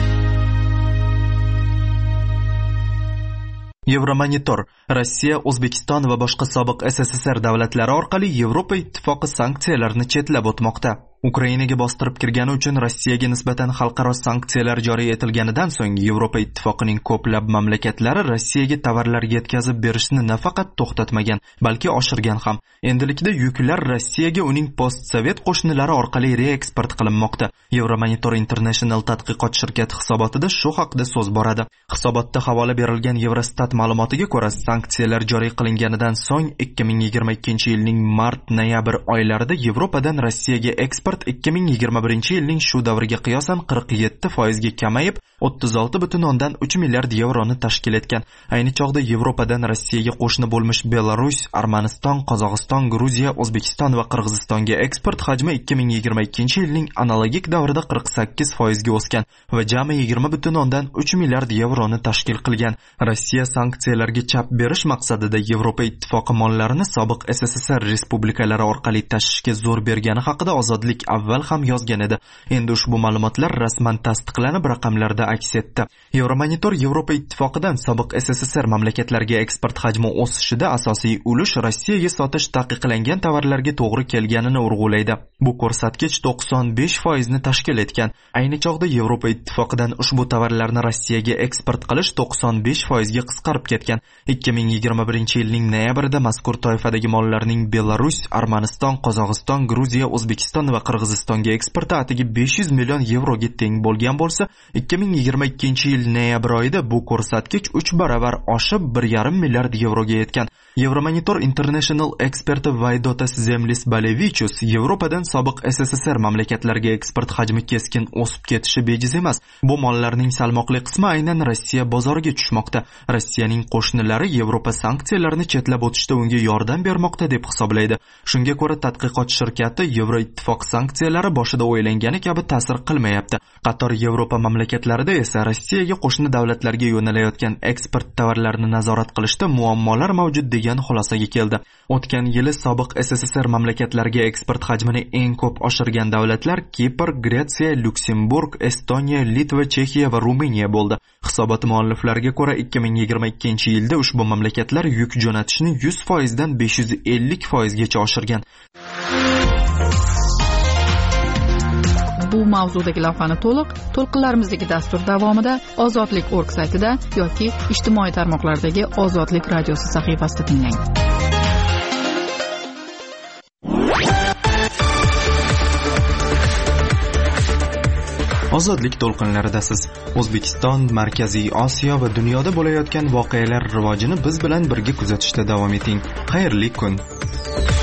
Speaker 1: Yevromonitor Rossiya, O'zbekiston va boshqa sobiq S S S R davlatlari orqali Yevropa ittifoqi sanksiyalarini chetlab o'tmoqda. Ukrainaga bostirib kirgani uchun Rossiyaga nisbatan xalqaro sanksiyalar joriy etilganidan so'ng Yevropa ittifoqining ko'plab mamlakatlari Rossiyaga tovarlar yetkazib berishni nafaqat to'xtatmagan, balki oshirgan ham. Endilikda yuklar Rossiyaga uning postsovet qo'shnilari orqali reeksport qilinmoqda. Yevromonitor International tadqiqot shirkati hisobotida shu haqda so'z boradi. Hisobotda havola berilgan Eurostat ma'lumotiga ko'ra, sanksiyalar joriy qilinganidan so'ng ikki ming yigirma ikkinchi yilning mart-noyabr oylarida Yevropadan Rossiyaga eksport ikki ming yigirma birinchi yilning shu davriga qiyosan qirq yetti foizga kamayib, o'ttiz olti butun o'ndan uch milliard yevroni tashkil etgan. Ayni chog'da Yevropadan Rossiyaga qo'shni bo'lmish Belarus, Armaniston, Qozog'iston, Gruziya, O'zbekiston va Qirg'izistonga eksport hajmi ikki ming yigirma ikkinchi yilning analogik davrida qirq sakkiz foizga o'sgan va jami yigirma butun o'ndan uch milliard yevroni tashkil qilgan. Rossiya sanksiyalarga chap berish maqsadida Yevropa ittifoqi mollarini sobiq S S S R respublikalari orqali tashishga zo'r bergani haqida Ozodlik avval ham yozgan edi. Endi ushbu ma'lumotlar rasman tasdiqlanib raqamlarda aks etdi. Yevromonitor Yevropa ittifoqidan sobiq S S S R mamlakatlariga eksport hajmi o'sishida asosiy ulush Rossiyaga sotish taqiqlangan tovarlarga to'g'ri kelganini urg'ulaydi. Bu ko'rsatkich to'qson besh foizni tashkil etgan. Ayni chog'da Yevropa ittifoqidan ushbu tovarlarni Rossiyaga eksport qilish to'qson besh foizga qisqarib ketgan. ikki ming yigirma birinchi yilning noyabrida mazkur toifadagi mollarning Belarus, Armaniston, Qozog'iston, Gruziya, O'zbekiston va Qirg'izistonga eksporti atigi besh yuz million yevroga teng bo'lgan bo'lsa, ikki ming yigirma ikkinchi yil noyabr oyida bu ko'rsatkich uch baravar oshib bir yarim milliard yevroga yetgan. Yevromonitor International eksperti Vaydotas Zemlis Balevichus Yevropadan sobiq S S S R mamlakatlariga eksport hajmi keskin o'sib ketishi bejiz emas. Bu mollarning salmoqli qismi aynan Rossiya bozoriga tushmoqda. Rossiyaning qo'shnilari Yevropa sanksiyalarini chetlab o'tishda unga yordam bermoqda deb hisoblaydi. Shunga ko'ra, tadqiqot shirkati Yevroittifoq sanksiyalari boshida o'ylangani kabi ta'sir qilmayapti. Qator Yevropa mamlakatlarida esa Rossiyaga qo'shni davlatlarga yo'nalayotgan eksport tovarlarini nazorat qilishda muammolar mavjud degan xulosaga keldi. O'tgan yili sobiq S S S R mamlakatlariga eksport hajmini eng ko'p oshirgan davlatlar Kipr, Gretsiya, Lyuksemburg, Estoniya, Litva, Chexiya va Ruminiya bo'ldi. Hisobot mualliflariga ko'ra, ikki ming yigirma ikkinchi yilda ushbu mamlakatlar yuk jo'natishni yuz foizdan besh yuz ellik foizgacha oshirgan.
Speaker 5: Bu mavzudagi lavhani to'liq to'lqinlarimizdagi dastur davomida ozodlik nokta org saytida yoki ijtimoiy tarmoqlardagi Ozodlik radiosi sahifasida tinglang.
Speaker 1: ozodlik to'lqinlaridasiz. O'zbekiston, Markaziy Osiyo va dunyoda bo'layotgan voqealar rivojini biz bilan birga kuzatishda davom eting. Xayrli kun.